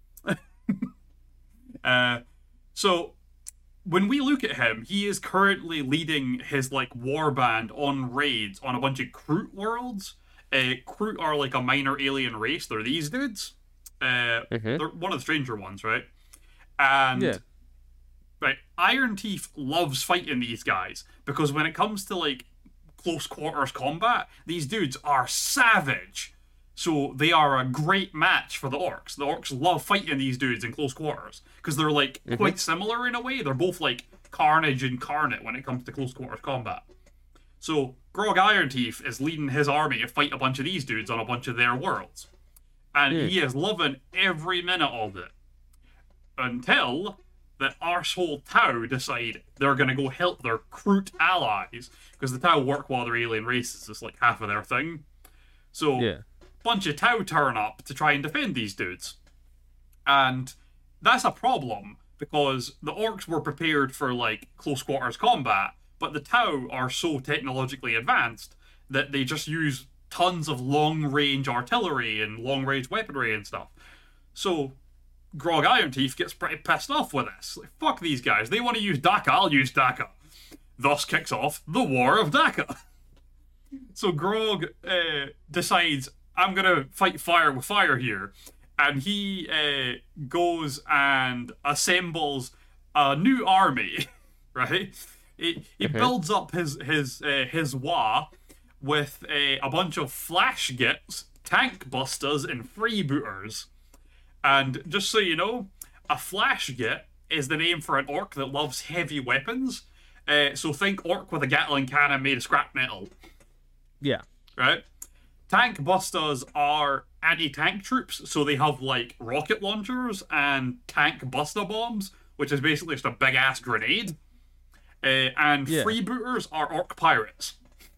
uh, so when we look at him, he is currently leading his like war band on raids on a bunch of Kroot worlds. Uh, Kroot are like a minor alien race. They're these dudes. Uh, Mhm. They're one of the stranger ones, right? And Yeah. right, Iron Teeth loves fighting these guys because when it comes to like close quarters combat, these dudes are savage. So they are a great match for the orcs. The orcs love fighting these dudes in close quarters because they're like quite similar in a way. They're both like Carnage incarnate when it comes to close quarters combat. So Grog Iron Teeth is leading his army to fight a bunch of these dudes on a bunch of their worlds. And he is loving every minute of it. Until the arsehole Tau decide they're going to go help their Kroot allies. Because the Tau work while they're alien races. It's like half of their thing. So Yeah. bunch of Tau turn up to try and defend these dudes. And that's a problem because the orcs were prepared for like close quarters combat, but the Tau are so technologically advanced that they just use tons of long-range artillery and long-range weaponry and stuff. So Grog Ironteeth gets pretty pissed off with this. Like, fuck these guys. They want to use Daka, I'll use Daka. Thus kicks off the War of Daka. So Grog uh, decides, I'm going to fight fire with fire here. And he uh, goes and assembles a new army, right? He, he Okay. builds up his his uh, his Wa with a, a bunch of flash gits, tank busters, and freebooters. And just so you know, a flash git is the name for an orc that loves heavy weapons. Uh, so think orc with a Gatling cannon made of scrap metal, Yeah. right? Tank busters are anti-tank troops, so they have like rocket launchers and tank buster bombs, which is basically just a big ass grenade. Uh, and Yeah. freebooters are orc pirates.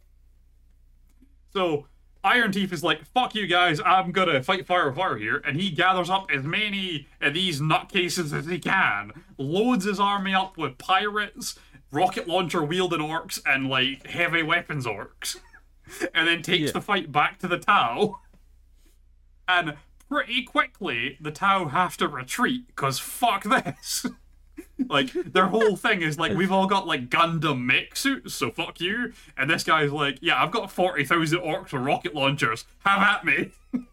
So Ironteeth is like, fuck you guys, I'm gonna fight fire with fire here, and he gathers up as many of these nutcases as he can, loads his army up with pirates, rocket launcher wielding orcs, and like heavy weapons orcs, and then takes Yeah. the fight back to the Tau. And pretty quickly, the Tau have to retreat, because fuck this. Like, their whole thing is like, we've all got like Gundam mech suits, so fuck you. And this guy's like, yeah, I've got forty thousand orcs with rocket launchers. Have at me.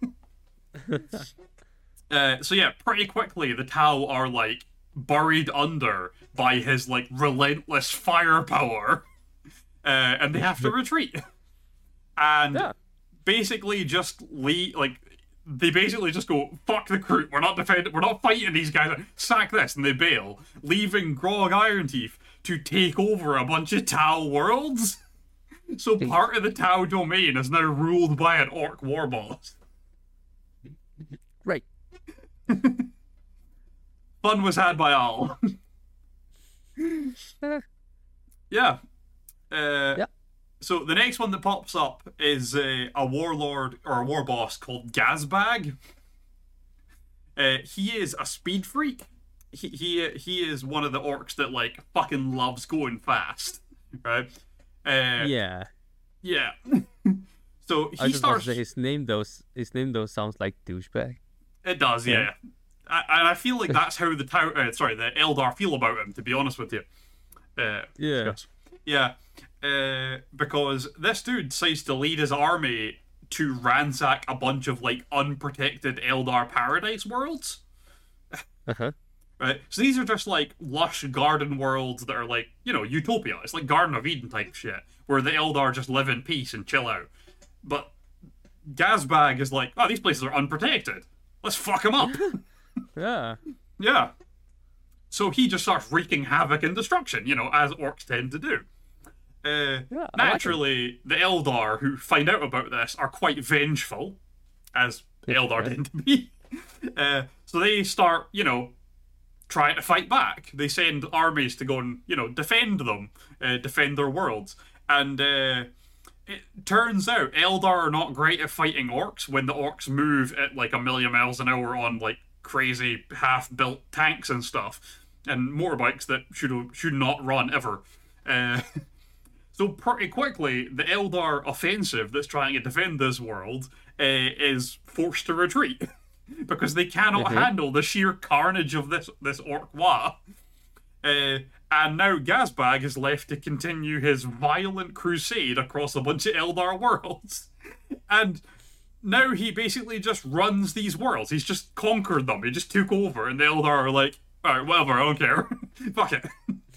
uh, so yeah, pretty quickly, the Tau are like buried under by his like relentless firepower. Uh, and they have to retreat. And Yeah. basically just leave, like, they basically just go, fuck the crew, we're not defending, we're not fighting these guys, sack this, and they bail, leaving Grog Ironteeth to take over a bunch of Tau worlds. So part of the Tau domain is now ruled by an orc war boss. Right. Fun was had by all. Yeah. Uh, Yeah. So the next one that pops up is uh, a warlord or a war boss called Gazbag. Uh, he is a speed freak. He he he is one of the orcs that like fucking loves going fast, right? Uh, Yeah. yeah. So I he just want starts. to say his name though. His name though sounds like douchebag. It does, yeah. I, and I feel like that's how the Tau, uh, sorry, the Eldar feel about him. To be honest with you. Uh, Yeah. Yes. Yeah. Uh, because this dude decides to lead his army to ransack a bunch of like unprotected Eldar paradise worlds. Uh huh. Right? So these are just like lush garden worlds that are like, you know, utopia. It's like Garden of Eden type shit, where the Eldar just live in peace and chill out. But Gazbag is like, oh, these places are unprotected. Let's fuck them up. Yeah. Yeah. So he just starts wreaking havoc and destruction, you know, as orcs tend to do. Uh, Yeah, I like naturally, the Eldar who find out about this are quite vengeful, as Eldar right. tend to be. Uh, so they start, you know, trying to fight back. They send armies to go and, you know, defend them, uh, defend their worlds. And uh, it turns out Eldar are not great at fighting orcs when the orcs move at like a million miles an hour on like crazy half-built tanks and stuff, and motorbikes that should should not run ever. Uh, so pretty quickly, the Eldar offensive that's trying to defend this world uh, is forced to retreat because they cannot Mhm. handle the sheer carnage of this this orc wa. Uh, and now Gazbag is left to continue his violent crusade across a bunch of Eldar worlds. And now he basically just runs these worlds. He's just conquered them. He just took over, and the Eldar are like, alright, whatever, I don't care. Fuck it.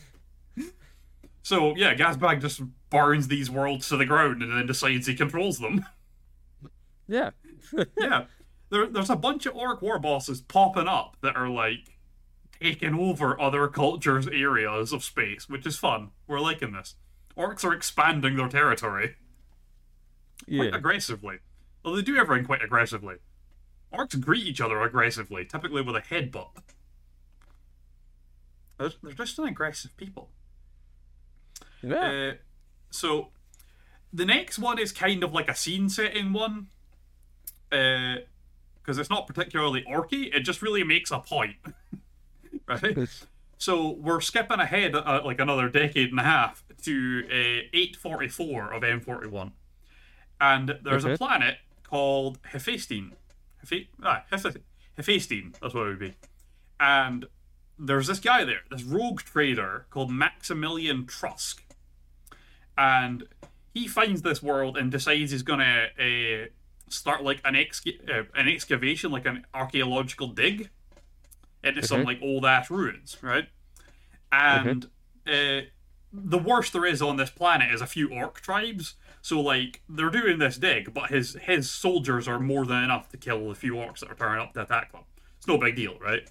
So, yeah, Gazbag just burns these worlds to the ground and then decides he controls them. Yeah. Yeah. There, there's a bunch of orc war bosses popping up that are like taking over other cultures' areas of space, which is fun. We're liking this. Orcs are expanding their territory quite Yeah. aggressively. Well, they do everything quite aggressively. Orcs greet each other aggressively, typically with a headbutt. They're, they're just an aggressive people. Yeah. Uh, so, the next one is kind of like a scene-setting one. Because it's not particularly orky, it just really makes a point. Right? So, we're skipping ahead uh, like another decade and a half to uh, eight forty-four of M forty-one. And there's Okay. a planet called Hephaestion. Hepha- ah, Hepha- Hephaestion, that's what it would be. And there's this guy there, this rogue trader called Maximilian Trusk. And he finds this world and decides he's gonna uh, start like an ex- uh, an excavation, like an archaeological dig into some Okay. like old ass ruins, right? And uh, the worst there is on this planet is a few orc tribes. So like they're doing this dig, but his his soldiers are more than enough to kill the few orcs that are turning up to attack them. It's no big deal, right?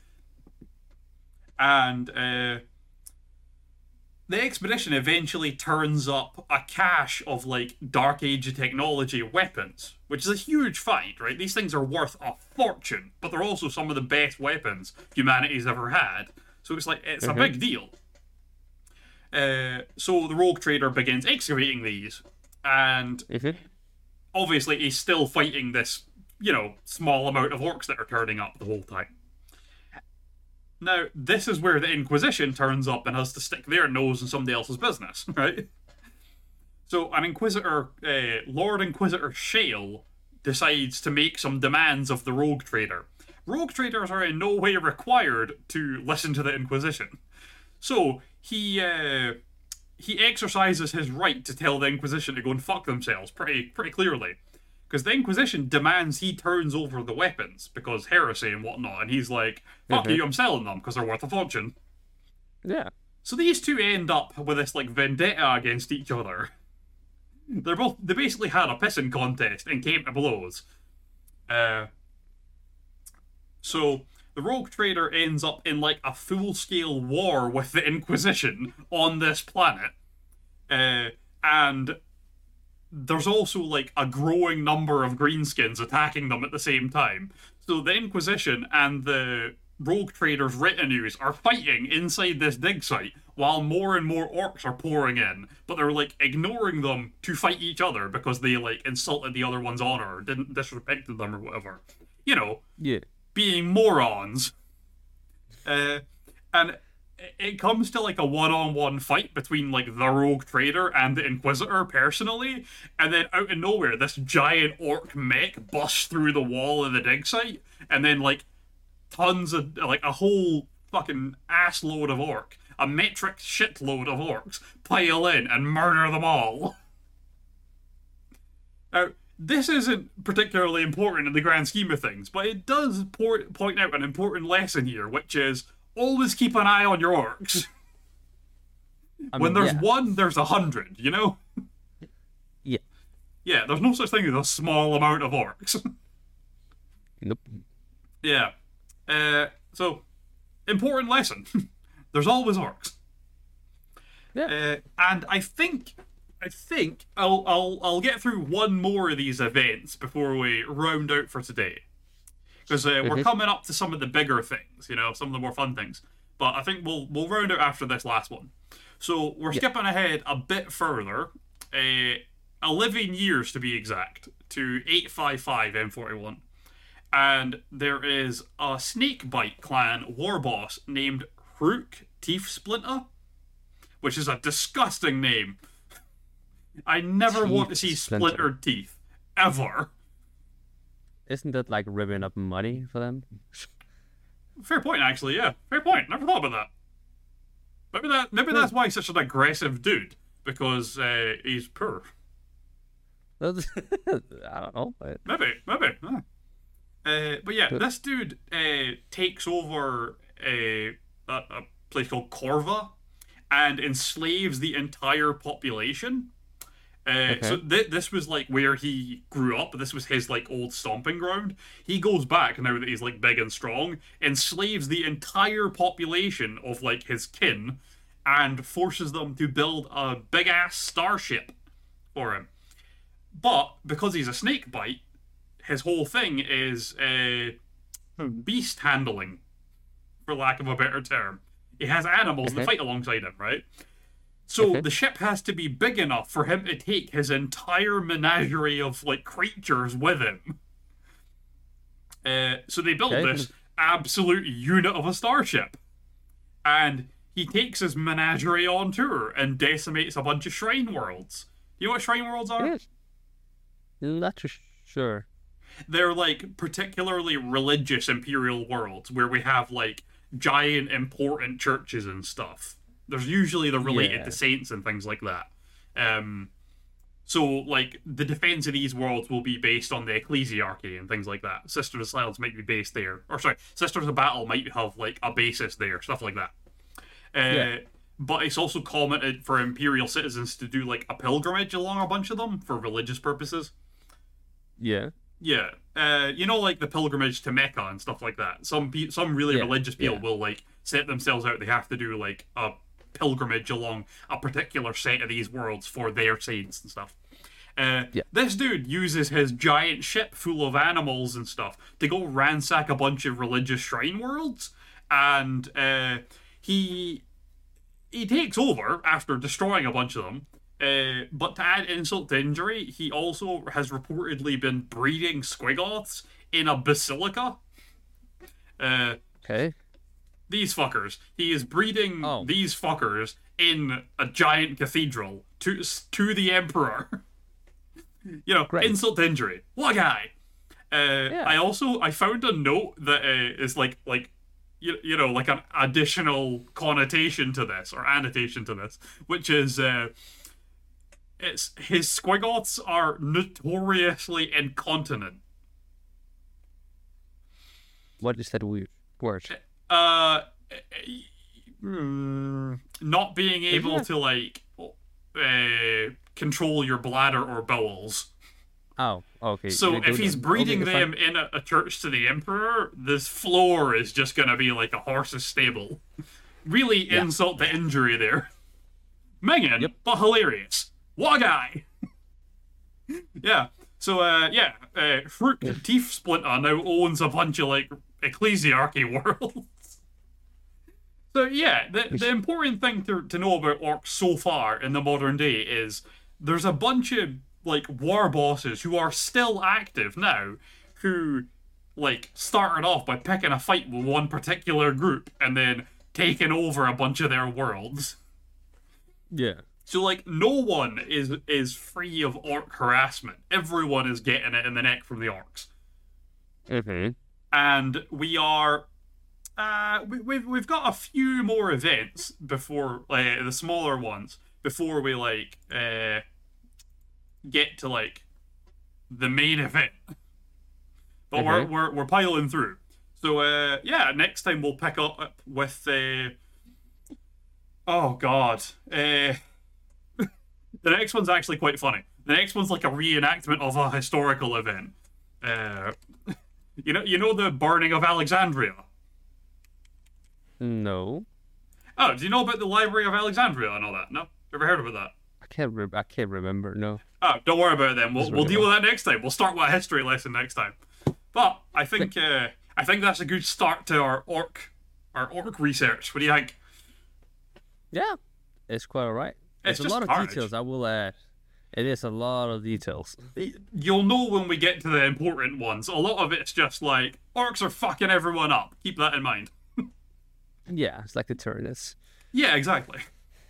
And uh, the expedition eventually turns up a cache of like Dark Age technology weapons, which is a huge find, right? These things are worth a fortune, but they're also some of the best weapons humanity's ever had. So it's like it's Okay. a big deal. Uh, so the rogue trader begins excavating these, and Mhm. obviously he's still fighting this, you know, small amount of orcs that are turning up the whole time. Now, this is where the Inquisition turns up and has to stick their nose in somebody else's business, right? So, an Inquisitor, uh, Lord Inquisitor Shale, decides to make some demands of the Rogue Trader. Rogue Traders are in no way required to listen to the Inquisition. So, he uh, he exercises his right to tell the Inquisition to go and fuck themselves pretty pretty clearly. Because the Inquisition demands he turns over the weapons because heresy and whatnot, and he's like, fuck Mhm. you, I'm selling them because they're worth a fortune. Yeah. So these two end up with this like vendetta against each other. They're both they basically had a pissing contest and came to blows. Uh, so the rogue trader ends up in like a full-scale war with the Inquisition on this planet. Uh, and there's also like a growing number of greenskins attacking them at the same time. So the Inquisition and the rogue traders' retinues are fighting inside this dig site while more and more orcs are pouring in, but they're like ignoring them to fight each other because they like insulted the other one's honor or didn't disrespect them or whatever. You know, Yeah. being morons. Uh, and it- it comes to like a one-on-one fight between like the rogue trader and the Inquisitor personally, and then out of nowhere this giant orc mech busts through the wall of the dig site, and then like tons of like a whole fucking ass load of orc, a metric shitload of orcs pile in and murder them all. Now, this isn't particularly important in the grand scheme of things, but it does por- point out an important lesson here, which is always keep an eye on your orcs. I When mean, there's yeah. one, there's a hundred, you know? Yeah. Yeah, there's no such thing as a small amount of orcs. Nope. Yeah. Uh, so, important lesson. There's always orcs. Yeah. Uh, and I think, I think I'll I'll I'll get through one more of these events before we round out for today, because uh, we're Mhm. coming up to some of the bigger things, you know, some of the more fun things. But I think we'll we'll round out after this last one. So we're skipping ahead a bit further, uh, eleven years to be exact, to eight five five M forty-one. And there is a Snakebite clan war boss named Hruk Teeth Splinter, which is a disgusting name. I never want to see Teeth Splinter. splintered teeth. Ever. Isn't that like ripping up money for them? Fair point, actually, yeah. Fair point. Never thought about that. Maybe that maybe that's why he's such an aggressive dude. Because uh, he's poor. That's- I don't know. But... Maybe, maybe. huh. Uh, but yeah, But- this dude uh, takes over a, a, a place called Corva and enslaves the entire population. Uh, So th- this was like where he grew up. This was his like old stomping ground. He goes back now that he's like big and strong, enslaves the entire population of like his kin, and forces them to build a big ass starship for him. But because he's a snake bite, his whole thing is uh, beast handling, for lack of a better term. He has animals that Okay. fight alongside him, right? So Okay. the ship has to be big enough for him to take his entire menagerie of like creatures with him. Uh, so they build Okay. this absolute unit of a starship, and he takes his menagerie on tour and decimates a bunch of shrine worlds. You know what shrine worlds are? Yes. Not too sure. They're like particularly religious imperial worlds where we have like giant important churches and stuff. There's usually they're related Yeah. to saints and things like that. Um, so like the defense of these worlds will be based on the ecclesiarchy and things like that. Sisters of Silence might be based there, or sorry, Sisters of Battle might have like a basis there, stuff like that. Uh, Yeah. But it's also commented for imperial citizens to do like a pilgrimage along a bunch of them for religious purposes. Yeah. Yeah, uh, you know, like the pilgrimage to Mecca and stuff like that. Some pe- some really Yeah, religious people yeah. will like set themselves out. They have to do like a pilgrimage along a particular set of these worlds for their saints and stuff. Uh, Yeah. This dude uses his giant ship full of animals and stuff to go ransack a bunch of religious shrine worlds, and uh, he he takes over after destroying a bunch of them. Uh, but to add insult to injury, he also has reportedly been breeding squigoths in a basilica. Uh, Okay. these fuckers. He is breeding Oh. these fuckers in a giant cathedral to to the emperor. You know, Great. insult to injury. What a guy. Uh, Yeah. I also I found a note that uh, is like like you, you know like an additional connotation to this or annotation to this, which is uh, it's his squigoths are notoriously incontinent. What is that weird word? Uh, mm, not being able it? to like uh, control your bladder or bowels. Oh, okay. So They do if he's that. breeding Okay, them fine. in a, a church to the emperor, this floor is just gonna be like a horse's stable. Really Yeah. insult to injury there. Megan, Yep. but hilarious. What a guy. Yeah. So uh, yeah, uh, Fruit Teeth Splinter now owns a bunch of like ecclesiarchy worlds. So yeah, the the important thing to to know about orcs so far in the modern day is there's a bunch of like war bosses who are still active now, who like started off by picking a fight with one particular group and then taking over a bunch of their worlds. Yeah. So like no one is is free of orc harassment. Everyone is getting it in the neck from the orcs. Mm-hmm. And we are uh we, we've we've got a few more events before uh, the smaller ones before we like uh get to like the main event. But we're, Okay. we're we're piling through. So uh yeah, next time we'll pick up with uh oh god. Uh the next one's actually quite funny. The next one's like a reenactment of a historical event. Uh you know you know the burning of Alexandria? No, Oh, do you know about the Library of Alexandria and all that? No? Ever heard about that? I can't. Re- I can't remember. No. Oh, don't worry about it then. We'll, That's we'll really deal with that next time. We'll start with a history lesson next time. But I think uh, I think that's a good start to our orc our orc research. What do you think? Yeah, it's quite alright. It's There's a just lot of carnage. details. I will add. It is a lot of details. You'll know when we get to the important ones. A lot of it's just like orcs are fucking everyone up. Keep that in mind. Yeah, it's like the Tyrannus. Yeah, exactly.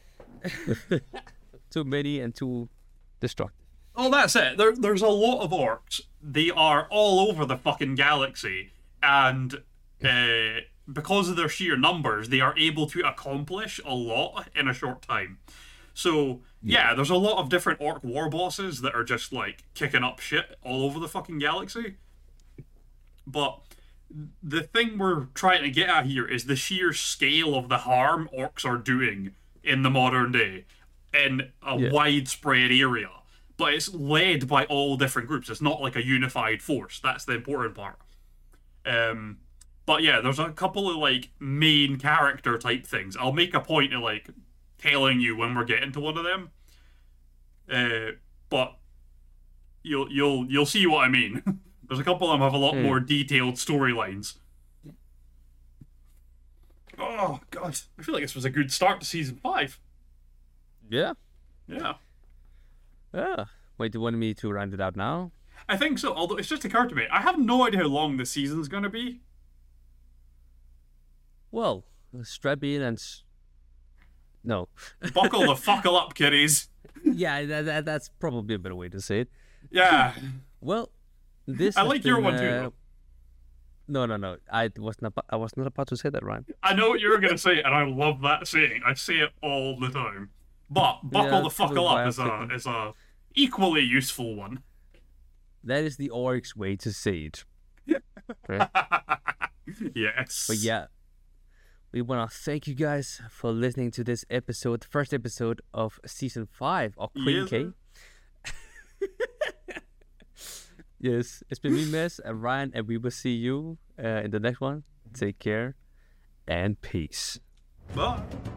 Too many and too destructive. Oh, that's it. There, there's a lot of orcs. They are all over the fucking galaxy, and uh, because of their sheer numbers, they are able to accomplish a lot in a short time. So, yeah, there's a lot of different orc war bosses that are just, like, kicking up shit all over the fucking galaxy. But the thing we're trying to get at here is the sheer scale of the harm orcs are doing in the modern day in a Yeah. widespread area. But it's led by all different groups. It's not like a unified force. That's the important part. Um, but yeah, there's a couple of like main character type things. I'll make a point of like telling you when we're getting to one of them. Uh, but you'll you'll you'll see what I mean. There's a couple of them have a lot Hmm. more detailed storylines. Oh god, I feel like this was a good start to season five. Yeah. Yeah. Yeah. Wait, do you want me to round it out now? I think so, although it's just occurred to me, I have no idea how long this season's going to be. Well, strap in and s- No. Buckle the fuckle up, kiddies. Yeah, that, that, that's probably a better way to say it. Yeah. Well, this. I has like your been, one uh, too, though. No, no, no. I was not. I was not about to say that, Ryan. I know what you were gonna say, and I love that saying. I say it all the time. But buckle Yeah, the probably fuckle why up I'm is a thinking. is a equally useful one. That is the Oryx way to say it. Right? Yes. But yeah, we want to thank you guys for listening to this episode, first episode of season five of Queen Yes, K. sir. Yes, it's been me, Mess, and Ryan, and we will see you uh, in the next one. Take care and peace. Bye.